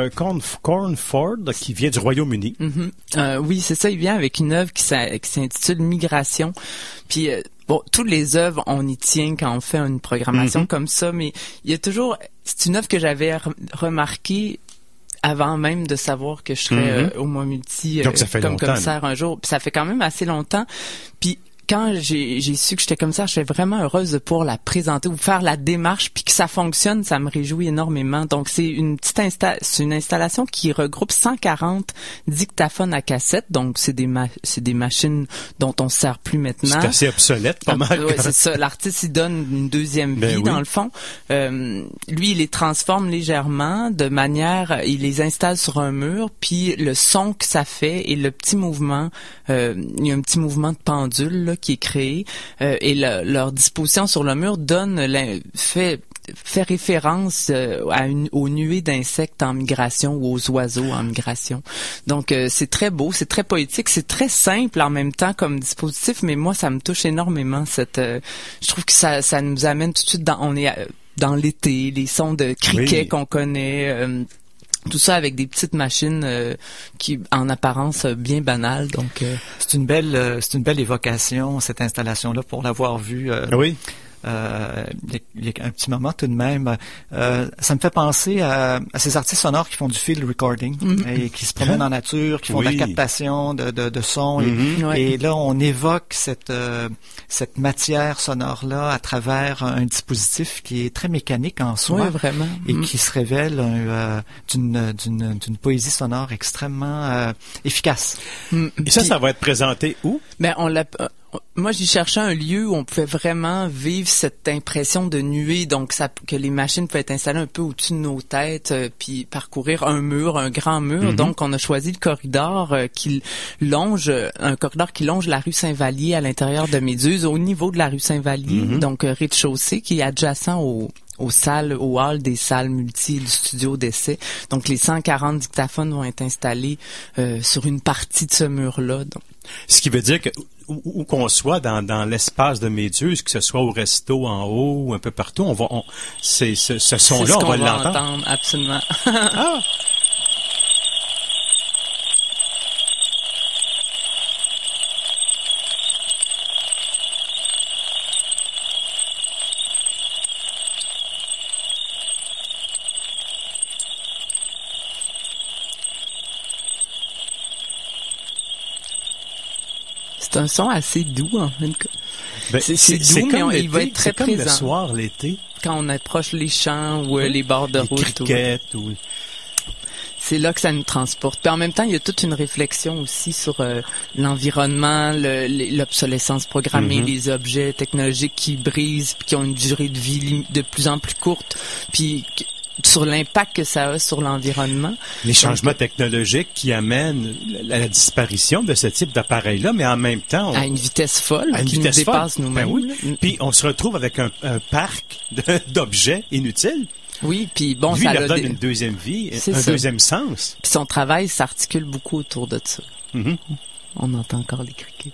Cornford qui vient du Royaume-Uni. Mm-hmm. Euh, oui, c'est ça. Il vient avec une œuvre qui, qui s'intitule Migration. Puis, euh, bon, toutes les œuvres, on y tient quand on fait une programmation mm-hmm. comme ça, mais il y a toujours... C'est une œuvre que j'avais re- remarquée avant même de savoir que je serais mm-hmm. euh, au mois multi euh, Donc, ça fait comme longtemps, commissaire un jour. Puis ça fait quand même assez longtemps. Puis quand j'ai, j'ai su que j'étais commissaire, j'étais vraiment heureuse de pouvoir la présenter ou faire la démarche, puis que ça fonctionne, ça me réjouit énormément. Donc c'est une petite insta- c'est une installation qui regroupe cent quarante dictaphones à cassette. Donc c'est des ma- c'est des machines dont on se sert plus maintenant. C'est assez obsolète, pas mal. Oui, c'est ça. L'artiste il donne une deuxième vie ben oui. dans le fond. Euh, lui, il les transforme légèrement de manière, il les installe sur un mur, puis le son que ça fait et le petit mouvement, euh, il y a un petit mouvement de pendule là, qui est créé euh, et le, leur disposition sur le mur donne fait fait référence euh, à une, aux nuées d'insectes en migration ou aux oiseaux en migration. Donc euh, c'est très beau, c'est très poétique, c'est très simple en même temps comme dispositif, mais moi ça me touche énormément cette euh, je trouve que ça ça nous amène tout de suite dans on est euh, dans l'été, les sons de criquets oui. qu'on connaît euh, tout ça avec des petites machines euh, qui, en apparence, bien banales. Donc, euh... c'est une belle, euh, c'est une belle évocation cette installation-là pour l'avoir vue. Euh, oui. euh, il y a un petit moment tout de même. Euh, ça me fait penser à, à ces artistes sonores qui font du field recording mm-hmm. et qui se promènent en nature, qui font oui. de la captation de, de, de sons. Mm-hmm. Et, ouais. et là, on évoque cette, euh, cette matière sonore-là à travers un dispositif qui est très mécanique en soi. Oui, vraiment. Et mm-hmm. qui se révèle euh, d'une, d'une, d'une poésie sonore extrêmement euh, efficace. Mm-hmm. Et ça, Puis, ça va être présenté où? Ben, on l'a... Moi, j'ai cherché un lieu où on pouvait vraiment vivre cette impression de nuée, donc ça, que les machines pouvaient être installées un peu au-dessus de nos têtes, euh, puis parcourir un mur, un grand mur. Mm-hmm. Donc, on a choisi le corridor euh, qui longe, un corridor qui longe la rue Saint-Vallier à l'intérieur de Méduse, au niveau de la rue Saint-Vallier, mm-hmm. donc euh, rez-de-chaussée, qui est adjacent au aux salles, au hall des salles multi, du studio d'essai. Donc, les cent quarante dictaphones vont être installés euh, sur une partie de ce mur-là. Donc. Ce qui veut dire que où, où qu'on soit dans, dans l'espace de Méduse, que ce soit au resto en haut ou un peu partout, on va, on, c'est, ce, ce son-là, c'est ce on qu'on va, va l'entendre. Entendre, absolument. Ah! C'est un son assez doux, en fait. Ben, c'est, c'est, c'est doux, mais on, il va être très c'est présent. C'est comme le soir, l'été. Quand on approche les champs ou euh, les bords de les route. criquettes ou... C'est là que ça nous transporte. Puis en même temps, il y a toute une réflexion aussi sur euh, l'environnement, le, l'obsolescence programmée, mm-hmm. les objets technologiques qui brisent, puis qui ont une durée de vie de plus en plus courte, puis sur l'impact que ça a sur l'environnement. Les changements Donc, technologiques qui amènent la, la disparition de ce type d'appareil-là, mais en même temps... On, à une vitesse folle, à une qui vitesse nous dépasse folle. nous-mêmes. Ben oui. Puis on se retrouve avec un, un parc de, d'objets inutiles. Oui, puis bon, Lui, ça il leur donne des... une deuxième vie, C'est un ça. deuxième sens. Puis son travail s'articule beaucoup autour de ça. Mm-hmm. On entend encore les criquets.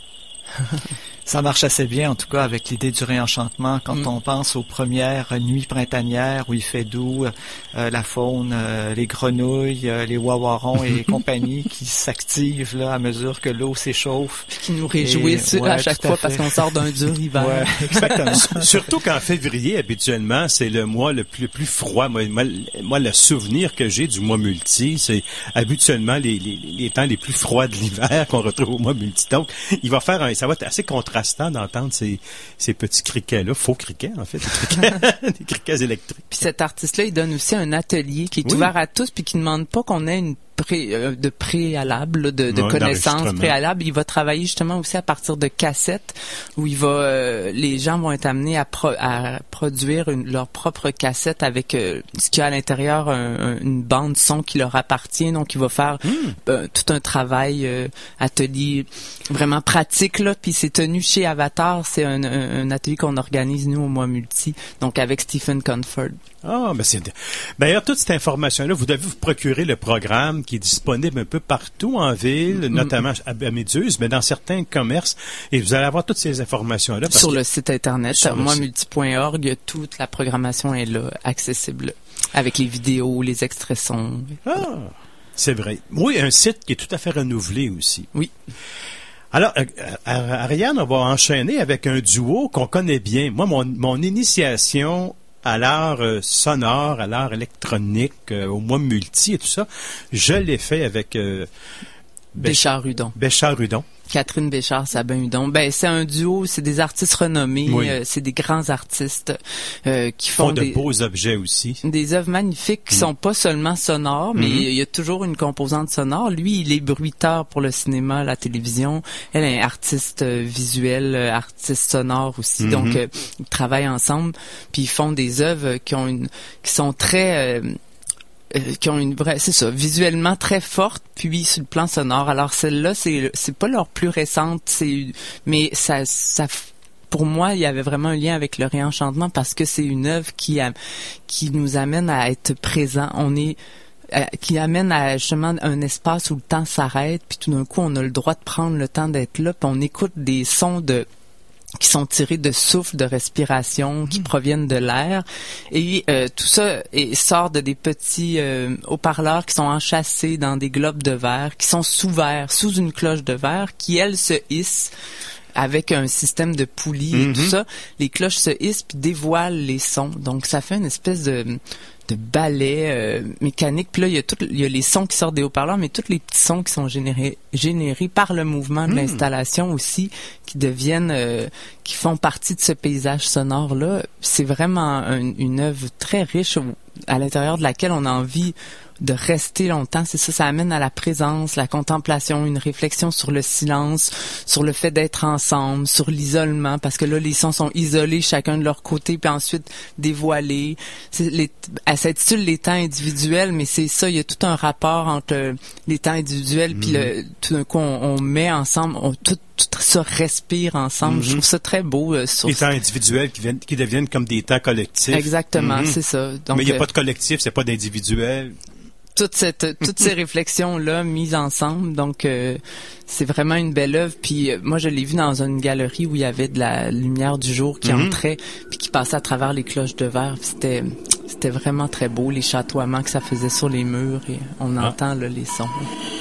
Ça marche assez bien, en tout cas, avec l'idée du réenchantement. Quand mm. on pense aux premières nuits printanières où il fait doux, euh, la faune, euh, les grenouilles, euh, les wawarons et compagnie qui s'activent là à mesure que l'eau s'échauffe. Qui nous réjouissent et, ouais, à chaque fois à parce qu'on sort d'un dur hiver. Ouais, exactement. Surtout qu'en février, habituellement, c'est le mois le plus, le plus froid. Moi, moi, moi, le souvenir que j'ai du mois multi, c'est habituellement les, les, les temps les plus froids de l'hiver qu'on retrouve au mois multi. Donc, il va faire un, ça va être assez contrastant d'entendre ces, ces petits criquets-là, faux criquets, en fait, des criquets, des criquets électriques. Puis cet artiste-là, il donne aussi un atelier qui est oui. ouvert à tous puis qui ne demande pas qu'on ait une pré, euh, de préalable, de, de ouais, connaissances préalables. Il va travailler justement aussi à partir de cassettes où il va, euh, les gens vont être amenés à, pro, à produire une, leur propre cassette avec euh, ce qu'il y a à l'intérieur, un, un, une bande son qui leur appartient. Donc, il va faire mm. euh, tout un travail euh, atelier vraiment pratique là. Puis c'est tenu chez Avatar. C'est un, un, un atelier qu'on organise nous au mois multi. Donc avec Stephen Conford. Ah, ben c'est. D'ailleurs, toute cette information-là, vous devez vous procurer le programme qui est disponible un peu partout en ville, mm-hmm. notamment à, à Méduse, mais dans certains commerces, et vous allez avoir toutes ces informations-là. Sur que, le site internet, moi multi point org, toute la programmation est là, accessible, avec les vidéos, les extraits sons. Ah, c'est vrai. Oui, un site qui est tout à fait renouvelé aussi. Oui. Alors, euh, Ariane, on va enchaîner avec un duo qu'on connaît bien. Moi, mon, mon initiation à l'art euh, sonore, à l'art électronique, euh, au mois multi et tout ça, je l'ai fait avec euh, Béchard-Hudon. Béchard-Hudon. Catherine Béchard-Sabin-Hudon. Ben, c'est un duo, c'est des artistes renommés, oui. euh, c'est des grands artistes euh, qui font, font de des, beaux objets aussi. Des œuvres magnifiques qui mmh. sont pas seulement sonores, mais mmh. il y a toujours une composante sonore. Lui, il est bruiteur pour le cinéma, la télévision. Elle est artiste euh, visuel, euh, artiste sonore aussi. Mmh. Donc, euh, ils travaillent ensemble, puis ils font des œuvres qui ont une, qui sont très euh, Euh, qui ont une vraie, c'est ça, visuellement très forte, puis sur le plan sonore. Alors celle-là, c'est c'est pas leur plus récente, c'est mais ça ça pour moi, il y avait vraiment un lien avec le réenchantement parce que c'est une œuvre qui a, qui nous amène à être présent. On est euh, qui amène à justement un espace où le temps s'arrête, puis tout d'un coup, on a le droit de prendre le temps d'être là, puis on écoute des sons de qui sont tirés de souffle, de respiration, qui mmh. proviennent de l'air. Et euh, tout ça et, sort de des petits euh, haut-parleurs qui sont enchâssés dans des globes de verre, qui sont sous verre, sous une cloche de verre, qui, elle, se hisse avec un système de poulies Mm-hmm. et tout ça, les cloches se hissent puis dévoilent les sons. Donc ça fait une espèce de de ballet euh, mécanique. Puis là, il y a tout, il y a les sons qui sortent des haut-parleurs, mais tous les petits sons qui sont générés générés par le mouvement de Mm. l'installation aussi, qui deviennent, euh, qui font partie de ce paysage sonore-là. C'est vraiment un, une œuvre très riche où- à l'intérieur de laquelle on a envie de rester longtemps. C'est ça, ça amène à la présence, la contemplation, une réflexion sur le silence, sur le fait d'être ensemble, sur l'isolement, parce que là, les sons sont isolés chacun de leur côté, puis ensuite dévoilés. C'est les, elle s'intitule les temps individuels, mais c'est ça, il y a tout un rapport entre euh, les temps individuels, puis le, tout d'un coup, on, on met ensemble, on, tout, tout ça respire ensemble. Mm-hmm. Je trouve ça très beau. Euh, sur Les temps individuels qui, viennent, qui deviennent comme des temps collectifs. Exactement, Mhm. c'est ça. Donc, Mais il n'y a euh, pas de collectif, c'est pas d'individuel. toute cette toutes ces réflexions là mises ensemble, donc euh, c'est vraiment une belle œuvre. Puis euh, moi je l'ai vu dans une galerie où il y avait de la lumière du jour qui Mhm. entrait puis qui passait à travers les cloches de verre. Puis c'était c'était vraiment très beau, les chatoiements que ça faisait sur les murs, et on Ah. entend là, les sons.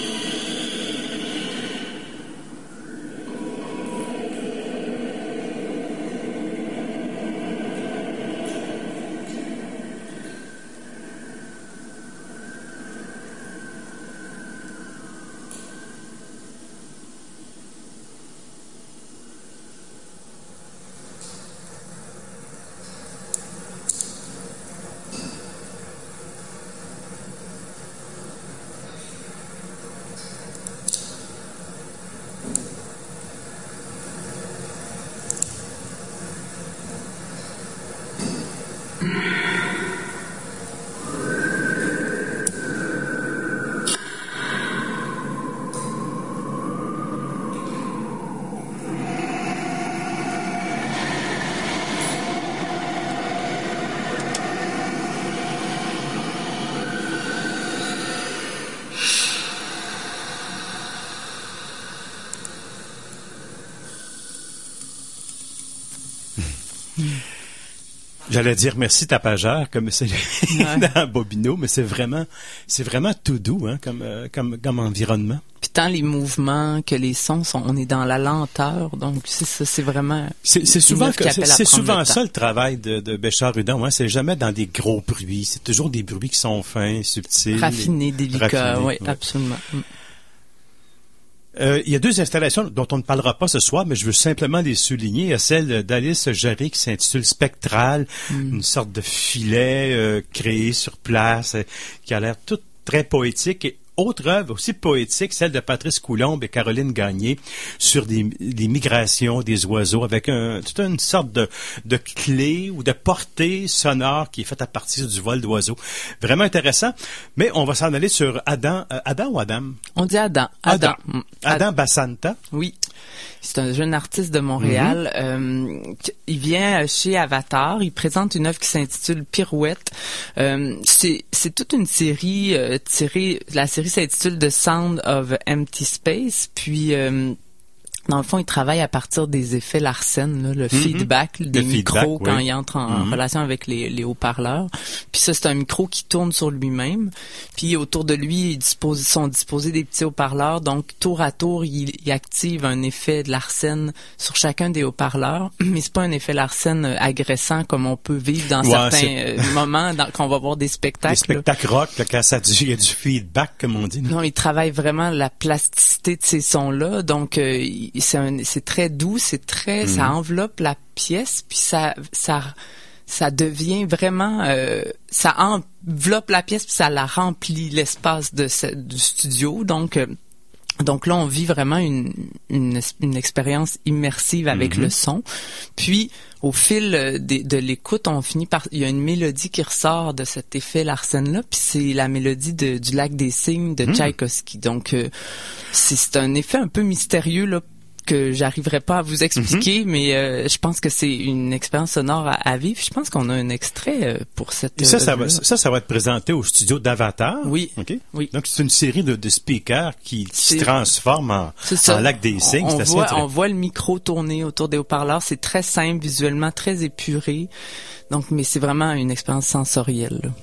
J'allais dire merci tapageur comme c'est Ouais. dans Bobino, mais c'est vraiment, c'est vraiment tout doux, hein, comme, euh, comme, comme environnement. Puis tant les mouvements que les sons sont, on est dans la lenteur, donc c'est ça, c'est vraiment. C'est, c'est une souvent, œuvre qui que- appelle c'est, à c'est prendre souvent le ça temps. le travail de, de Béchard-Hudon, hein, c'est jamais dans des gros bruits, c'est toujours des bruits qui sont fins, subtils. Raffiné, délicat, raffinés, oui, ouais. absolument. Mm. Euh, il y a deux installations dont on ne parlera pas ce soir, mais je veux simplement les souligner. Il y a celle d'Alice Jarry qui s'intitule Spectral, une sorte de filet euh, créé sur place, euh, qui a l'air toute très poétique. Et autre œuvre aussi poétique, celle de Patrice Coulombe et Caroline Gagné, sur des, des migrations des oiseaux, avec un, toute une sorte de, de clé ou de portée sonore qui est faite à partir du vol d'oiseaux. Vraiment intéressant. Mais on va s'en aller sur Adam, euh, Adam ou Adam? On dit Adam. Adam. Adam, Mm. Adam Bassanta. Oui. C'est un jeune artiste de Montréal. Euh, il vient chez Avatar. Il présente une œuvre qui s'intitule Pirouette. Euh, c'est, c'est toute une série euh, tirée. La série s'intitule The Sound of Empty Space. Puis euh, dans le fond, il travaille à partir des effets Larsen, là, le Mm-hmm. feedback des Le micros feedback, quand oui. il entre en Mm-hmm. relation avec les, les haut-parleurs. Puis ça, c'est un micro qui tourne sur lui-même. Puis autour de lui, ils disposent, sont disposés des petits haut-parleurs. Donc, tour à tour, il, il active un effet de Larsen sur chacun des haut-parleurs. Mais c'est pas un effet Larsen euh, agressant comme on peut vivre dans Ouais, certains c'est- euh, moments dans, quand on va voir des spectacles. Les là. spectacles rock, là, quand ça du, il y a du feedback, comme on dit. Non, il travaille vraiment la plasticité de ces sons-là. Donc, euh, il- c'est, un, c'est très doux, c'est très, ça enveloppe la pièce, puis ça, ça, ça devient vraiment, euh, ça enveloppe la pièce, puis ça la remplit l'espace de ce, du studio. Donc, euh, donc là, on vit vraiment une, une, une expérience immersive avec le son. Puis, au fil euh, de, de l'écoute, on finit par... Il y a une mélodie qui ressort de cet effet Larsen-là, puis c'est la mélodie de, du Lac des Cygnes de Tchaïkovski. Donc, euh, c'est, c'est un effet un peu mystérieux, là, que j'arriverai pas à vous expliquer, mais euh, je pense que c'est une expérience sonore à, à vivre. Je pense qu'on a un extrait euh, pour cette... Et ça, ça va, œuvre-là. ça, ça va être présenté au studio d'Avatar. Oui. OK? Oui. Donc, c'est une série de, de speakers qui, qui se C'est- transforment en, C'est ça. en lac des cygnes. On, C'est on assez voit, intéressant. on voit le micro tourner autour des haut-parleurs. C'est très simple, visuellement très épuré. Donc, mais c'est vraiment une expérience sensorielle, là.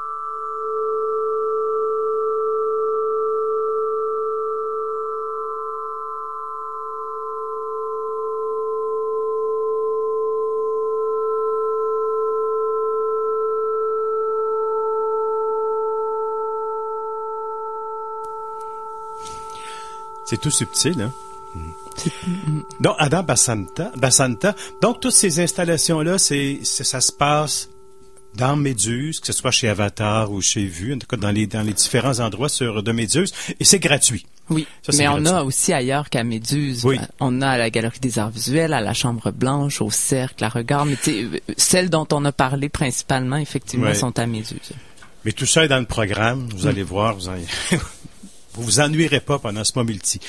C'est tout subtil, hein? Mm. Donc, Adam Basanta, Basanta, donc toutes ces installations-là, c'est, c'est ça se passe dans Méduse, que ce soit chez Avatar ou chez Vue, en tout cas dans les dans les différents endroits sur de Méduse, et c'est gratuit. Oui, ça, mais on a aussi ailleurs qu'à Méduse. Oui. On a à la Galerie des Arts Visuels, à la Chambre Blanche, au Cercle, à Regard, mais celles dont on a parlé principalement, effectivement, oui. sont à Méduse. Mais tout ça est dans le programme, vous mm. allez voir, vous en... vous vous ennuierez pas pendant ce mois multi.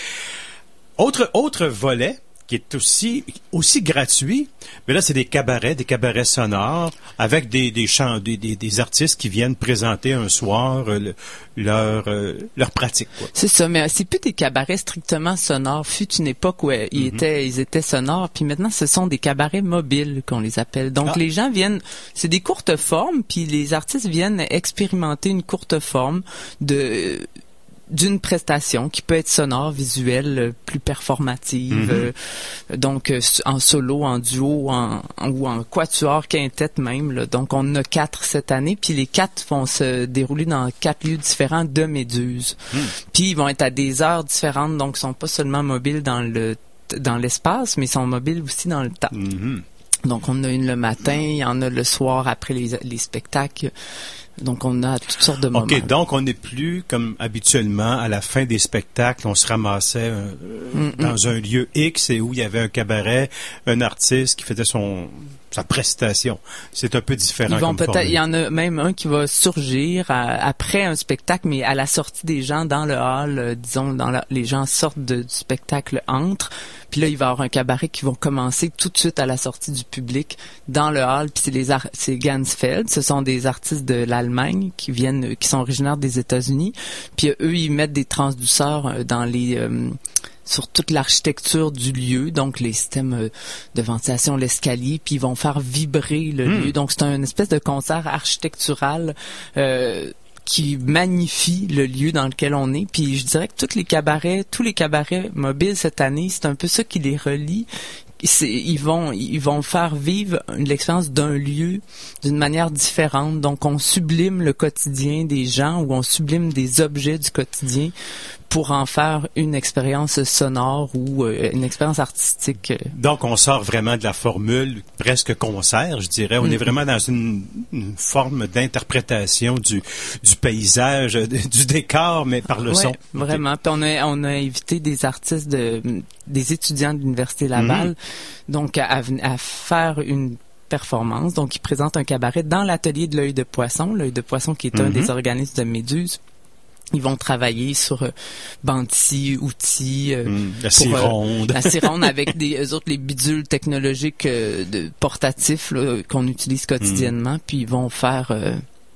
Autre, autre volet qui est aussi, aussi gratuit, mais là, c'est des cabarets, des cabarets sonores avec des, des chants, des, des, des artistes qui viennent présenter un soir euh, le, leur, euh, leur pratique, quoi. C'est ça, mais c'est plus des cabarets strictement sonores. Fut une époque où ils mm-hmm. étaient, ils étaient sonores, puis maintenant, ce sont des cabarets mobiles qu'on les appelle. Donc, ah. les gens viennent, c'est des courtes formes, puis les artistes viennent expérimenter une courte forme de... d'une prestation qui peut être sonore, visuelle, plus performative, mm-hmm. euh, donc euh, en solo, en duo, en, en, ou en quatuor, quintette même. Là. Donc on en a quatre cette année, puis les quatre vont se dérouler dans quatre lieux différents de Méduse. Mm. Puis ils vont être à des heures différentes, donc ils sont pas seulement mobiles dans le dans l'espace, mais ils sont mobiles aussi dans le temps. Mm-hmm. Donc on a une le matin, il y en a le soir après les, les spectacles. Donc, on a toutes sortes de moments. OK, donc on n'est plus, comme habituellement, à la fin des spectacles, on se ramassait euh, mm-hmm. dans un lieu X et où il y avait un cabaret, un artiste qui faisait son sa prestation. C'est un peu différent. Ils vont comme peut-être, il y en a même un qui va surgir à, après un spectacle, mais à la sortie des gens dans le hall, euh, disons, dans la, les gens sortent de, du spectacle, entrent, puis là, il va y avoir un cabaret qui va commencer tout de suite à la sortie du public dans le hall, puis c'est les ar- c'est Gansfeld, ce sont des artistes de l'Allemagne qui viennent, qui sont originaires des États-Unis, puis eux, ils mettent des transduceurs dans les... Euh, sur toute l'architecture du lieu, donc les systèmes de ventilation, l'escalier, puis ils vont faire vibrer le mmh. lieu. Donc c'est un espèce de concert architectural euh, qui magnifie le lieu dans lequel on est. Puis je dirais que tous les cabarets, tous les cabarets mobiles cette année, c'est un peu ça qui les relie. C'est, ils vont ils vont faire vivre l'expérience d'un lieu d'une manière différente. Donc, on sublime le quotidien des gens ou on sublime des objets du quotidien pour en faire une expérience sonore ou euh, une expérience artistique. Donc, on sort vraiment de la formule presque concert, je dirais. On mm-hmm. est vraiment dans une, une forme d'interprétation du, du paysage, du décor, mais par le ouais, son. Vraiment. Puis on a, on a invité des artistes, de, des étudiants de l'Université Laval, mm-hmm. donc à, à faire une performance. Donc, ils présentent un cabaret dans l'atelier de l'Œil de Poisson. L'Œil de Poisson qui est mm-hmm. un des organismes de Méduse. Ils vont travailler sur euh, bandis, outils, euh, mmh, la cironde, euh, la cironde avec des eux autres les bidules technologiques euh, de portatifs là, qu'on utilise quotidiennement. Mmh. Puis ils vont faire euh,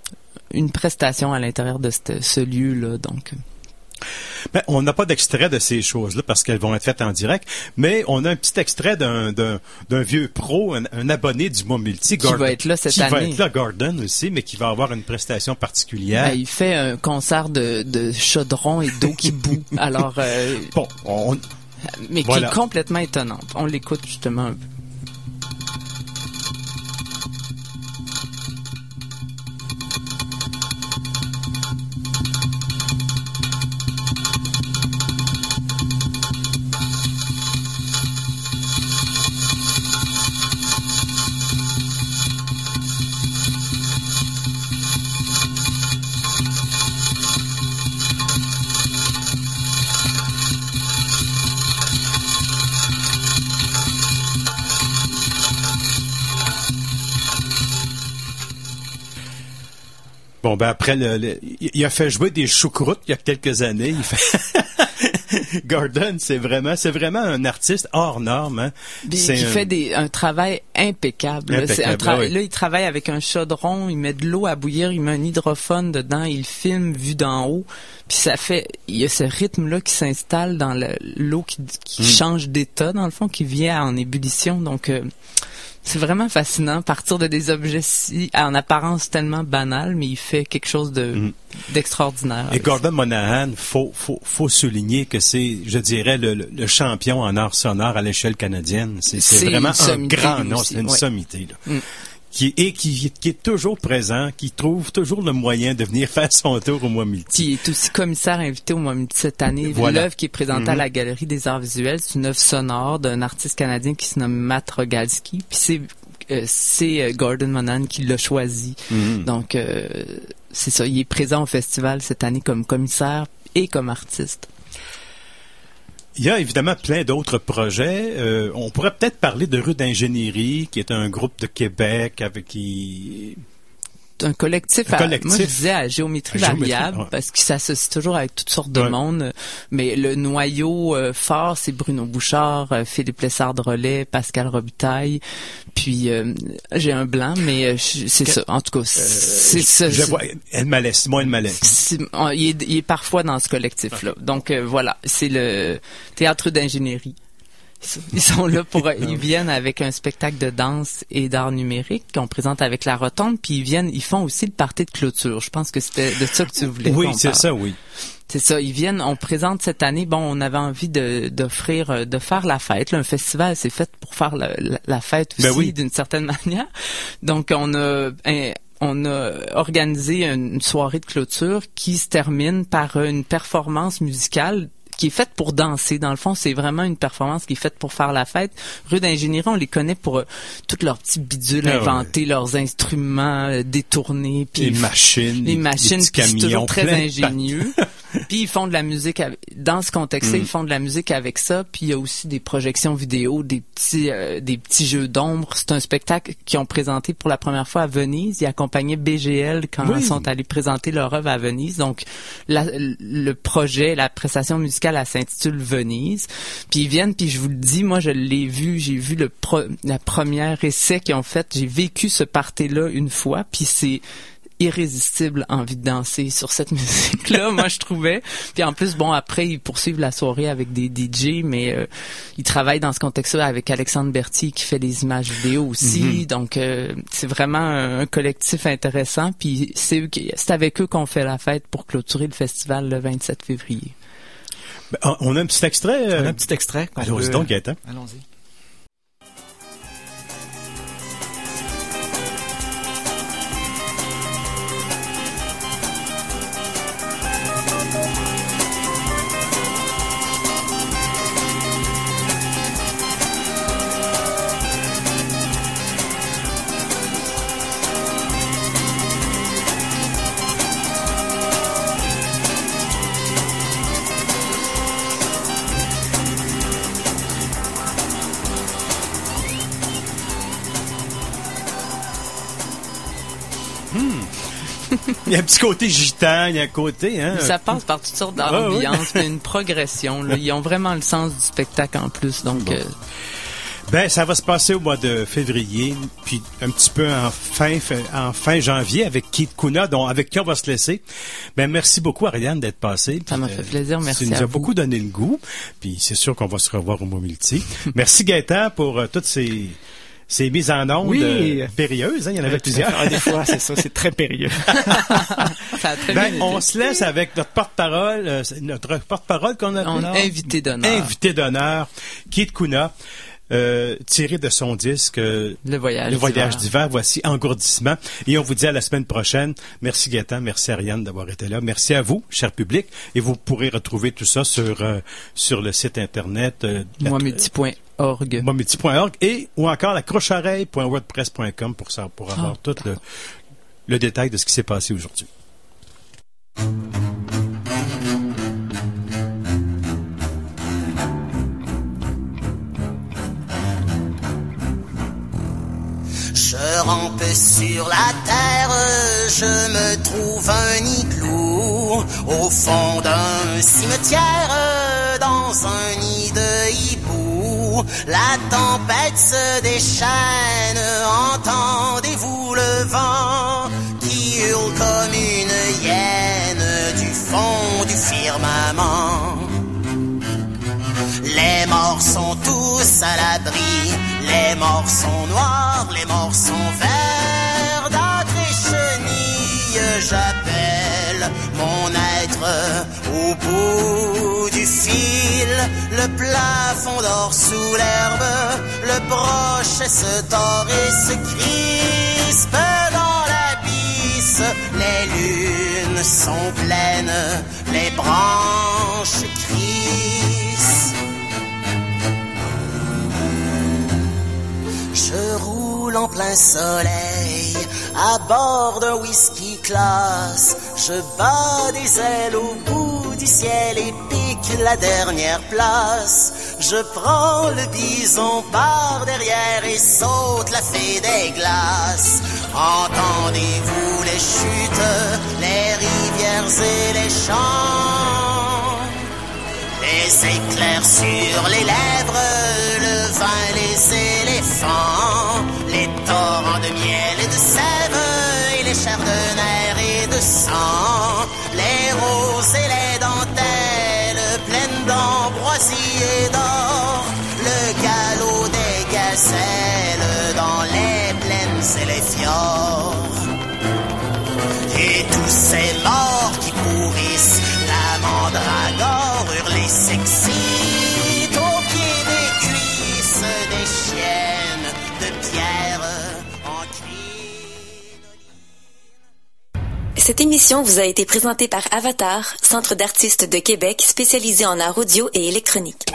une prestation à l'intérieur de ce, ce lieu-là. Donc. Ben, on n'a pas d'extrait de ces choses-là parce qu'elles vont être faites en direct, mais on a un petit extrait d'un, d'un, d'un vieux pro, un, un abonné du mois multi, Gordon, qui va être là cette qui année. Qui va être là, Gordon aussi, mais qui va avoir une prestation particulière. Ben, il fait un concert de, de chaudron et d'eau qui bout. Alors, euh, bon, on, mais voilà. qui est complètement étonnante. On l'écoute justement un peu. Bon, ben après, le, le, il a fait jouer des choucroutes il y a quelques années. Il fait Gordon, c'est vraiment, c'est vraiment un artiste hors norme. Hein. C'est qui un... fait des, un travail impeccable. impeccable c'est un tra... oui. Là, il travaille avec un chaudron, il met de l'eau à bouillir, il met un hydrophone dedans, il filme vu d'en haut. Puis ça fait, il y a ce rythme-là qui s'installe dans le, l'eau qui, qui mm. change d'état, dans le fond, qui vient en ébullition. Donc, euh, C'est vraiment fascinant, partir de des objets si, en apparence tellement banals, mais il fait quelque chose de mm. d'extraordinaire. Et Gordon Monahan, faut faut faut souligner que c'est, je dirais, le, le champion en art sonore à l'échelle canadienne. C'est, c'est, c'est vraiment un grand nom, c'est une ouais. sommité là. Mm. Qui, et qui, qui est toujours présent, qui trouve toujours le moyen de venir faire son tour au Mois Multi. Qui est aussi commissaire invité au Mois Multi cette année. Voilà. L'œuvre qui est présentée mm-hmm. à la Galerie des Arts Visuels, c'est une œuvre sonore d'un artiste canadien qui se nomme Matt Rogalski. Puis c'est, euh, c'est euh, Gordon Monahan qui l'a choisi. Mm-hmm. Donc, euh, c'est ça. Il est présent au festival cette année comme commissaire et comme artiste. Il y a évidemment plein d'autres projets. Euh, on pourrait peut-être parler de Rue d'ingénierie, qui est un groupe de Québec avec qui... Un collectif, un à, collectif. moi je disais à géométrie à variable, géométrie, ouais. parce qu'il s'associe toujours avec toutes sortes de ouais. monde, mais le noyau euh, fort, c'est Bruno Bouchard, euh, Philippe Lessard-Drolet, Pascal Robitaille, puis euh, j'ai un blanc, mais euh, c'est que, ça, en tout cas, c'est euh, ça. Je vois, elle m'a laissé, moi elle m'a laissé. Il est, il est parfois dans ce collectif-là, okay. donc euh, voilà, c'est le théâtre d'ingénierie. Ils sont là pour, ils viennent avec un spectacle de danse et d'art numérique qu'on présente avec la Rotonde, puis ils viennent, ils font aussi le party de clôture. Je pense que c'était de ça que tu voulais. Oui, qu'on c'est parle. ça, oui. C'est ça, ils viennent, on présente cette année, bon, on avait envie de, d'offrir, de faire la fête. Là, un festival, c'est fait pour faire la, la, la fête aussi, ben oui. d'une certaine manière. Donc, on a, un, on a organisé une soirée de clôture qui se termine par une performance musicale qui est faite pour danser. Dans le fond, c'est vraiment une performance qui est faite pour faire la fête. Rue d'ingénierie, on les connaît pour euh, toutes leurs petits bidules ah, inventés, ouais. leurs instruments euh, détournés. Puis les machines. Les machines, les puis c'est toujours très ingénieux. Puis ils font de la musique, avec, dans ce contexte-là, mm. ils font de la musique avec ça. Puis il y a aussi des projections vidéo, des petits euh, des petits jeux d'ombre. C'est un spectacle qu'ils ont présenté pour la première fois à Venise. Ils accompagnaient B G L quand oui. ils sont allés présenter leur œuvre à Venise. Donc, la, le projet, la prestation musicale, elle s'intitule Venise. Puis ils viennent, puis je vous le dis, moi je l'ai vu, j'ai vu le pro, la première essai qu'ils ont fait. J'ai vécu ce party-là une fois, puis c'est irrésistible envie de danser sur cette musique-là, moi je trouvais. Puis en plus, bon, après, ils poursuivent la soirée avec des D J, mais euh, ils travaillent dans ce contexte-là avec Alexandre Berthier qui fait les images vidéo aussi. Mm-hmm. Donc, euh, c'est vraiment un, un collectif intéressant. Puis c'est, eux qui, c'est avec eux qu'on fait la fête pour clôturer le festival le vingt-sept février. Ben, on a un petit extrait. Euh... On a un petit extrait. Allons-y donc, Gaëtan. Allons-y. Il y a un petit côté gitan, il y a un côté... Hein, ça passe par toutes sortes d'ambiances, ah, oui. une progression. Là. Ils ont vraiment le sens du spectacle en plus. Donc, bon. euh... Ben, ça va se passer au mois de février, puis un petit peu en fin, en fin janvier avec Keith Kuna, dont, avec qui on va se laisser. Ben, merci beaucoup, Ariane, d'être passée. Ça m'a fait plaisir, merci. Tu nous à as vous. beaucoup donné le goût, puis c'est sûr qu'on va se revoir au Mois Multi. Merci, Gaëtan, pour uh, toutes ces... C'est mise en onde oui. euh, périlleuse, hein? Il y en avait plusieurs. Ah, des fois, c'est ça, c'est très périlleux. Ça a très ben, bien on se laisse avec notre porte-parole, euh, notre porte-parole qu'on a. On a invité d'honneur. Invité d'honneur, Keith Kuna, euh, tiré de son disque euh, Le voyage, Le voyage d'hiver. d'hiver. Voici Engourdissement. Et on vous dit à la semaine prochaine. Merci Gaëtan, merci Ariane d'avoir été là. Merci à vous, cher public. Et vous pourrez retrouver tout ça sur euh, sur le site internet. Euh, moi multi point org moi multi point org et ou encore la croche-oreille point wordpress point com pour ça, pour avoir oh. tout le, le détail de ce qui s'est passé aujourd'hui. Je rampe sur la terre, je me trouve un igloo au fond d'un cimetière, dans un nid de hibou. La tempête se déchaîne, entendez-vous le vent qui hurle comme une hyène du fond du firmament. Les morts sont tous à l'abri, les Les morts sont noirs, les morts sont verts, d'âtre et chenilles, j'appelle mon être au bout du fil. Le plafond dort sous l'herbe, le brochet se tord et se crispe dans l'abysse. Les lunes sont pleines, les branches crissent. Je roule en plein soleil, à bord d'un whisky class. Je bats des ailes au bout du ciel et pique la dernière place. Je prends le bison par derrière et saute la fée des glaces. Entendez-vous les chutes, les rivières et les champs, les éclairs sur les lèvres, le vin, les éléphants, les torrents de miel et de sève et les chairs de nerfs et de sang, les roses et les dentelles pleines d'ambroisie et d'or, le galop des gazelles dans les plaines et les fjords. Et tous ces morts qui pourrissent, la mandragore hurler s'excite au pied des cuisses des chiennes de pierre en crinoline. Cette émission vous a été présentée par Avatar, Centre d'artistes de Québec spécialisé en art audio et électronique.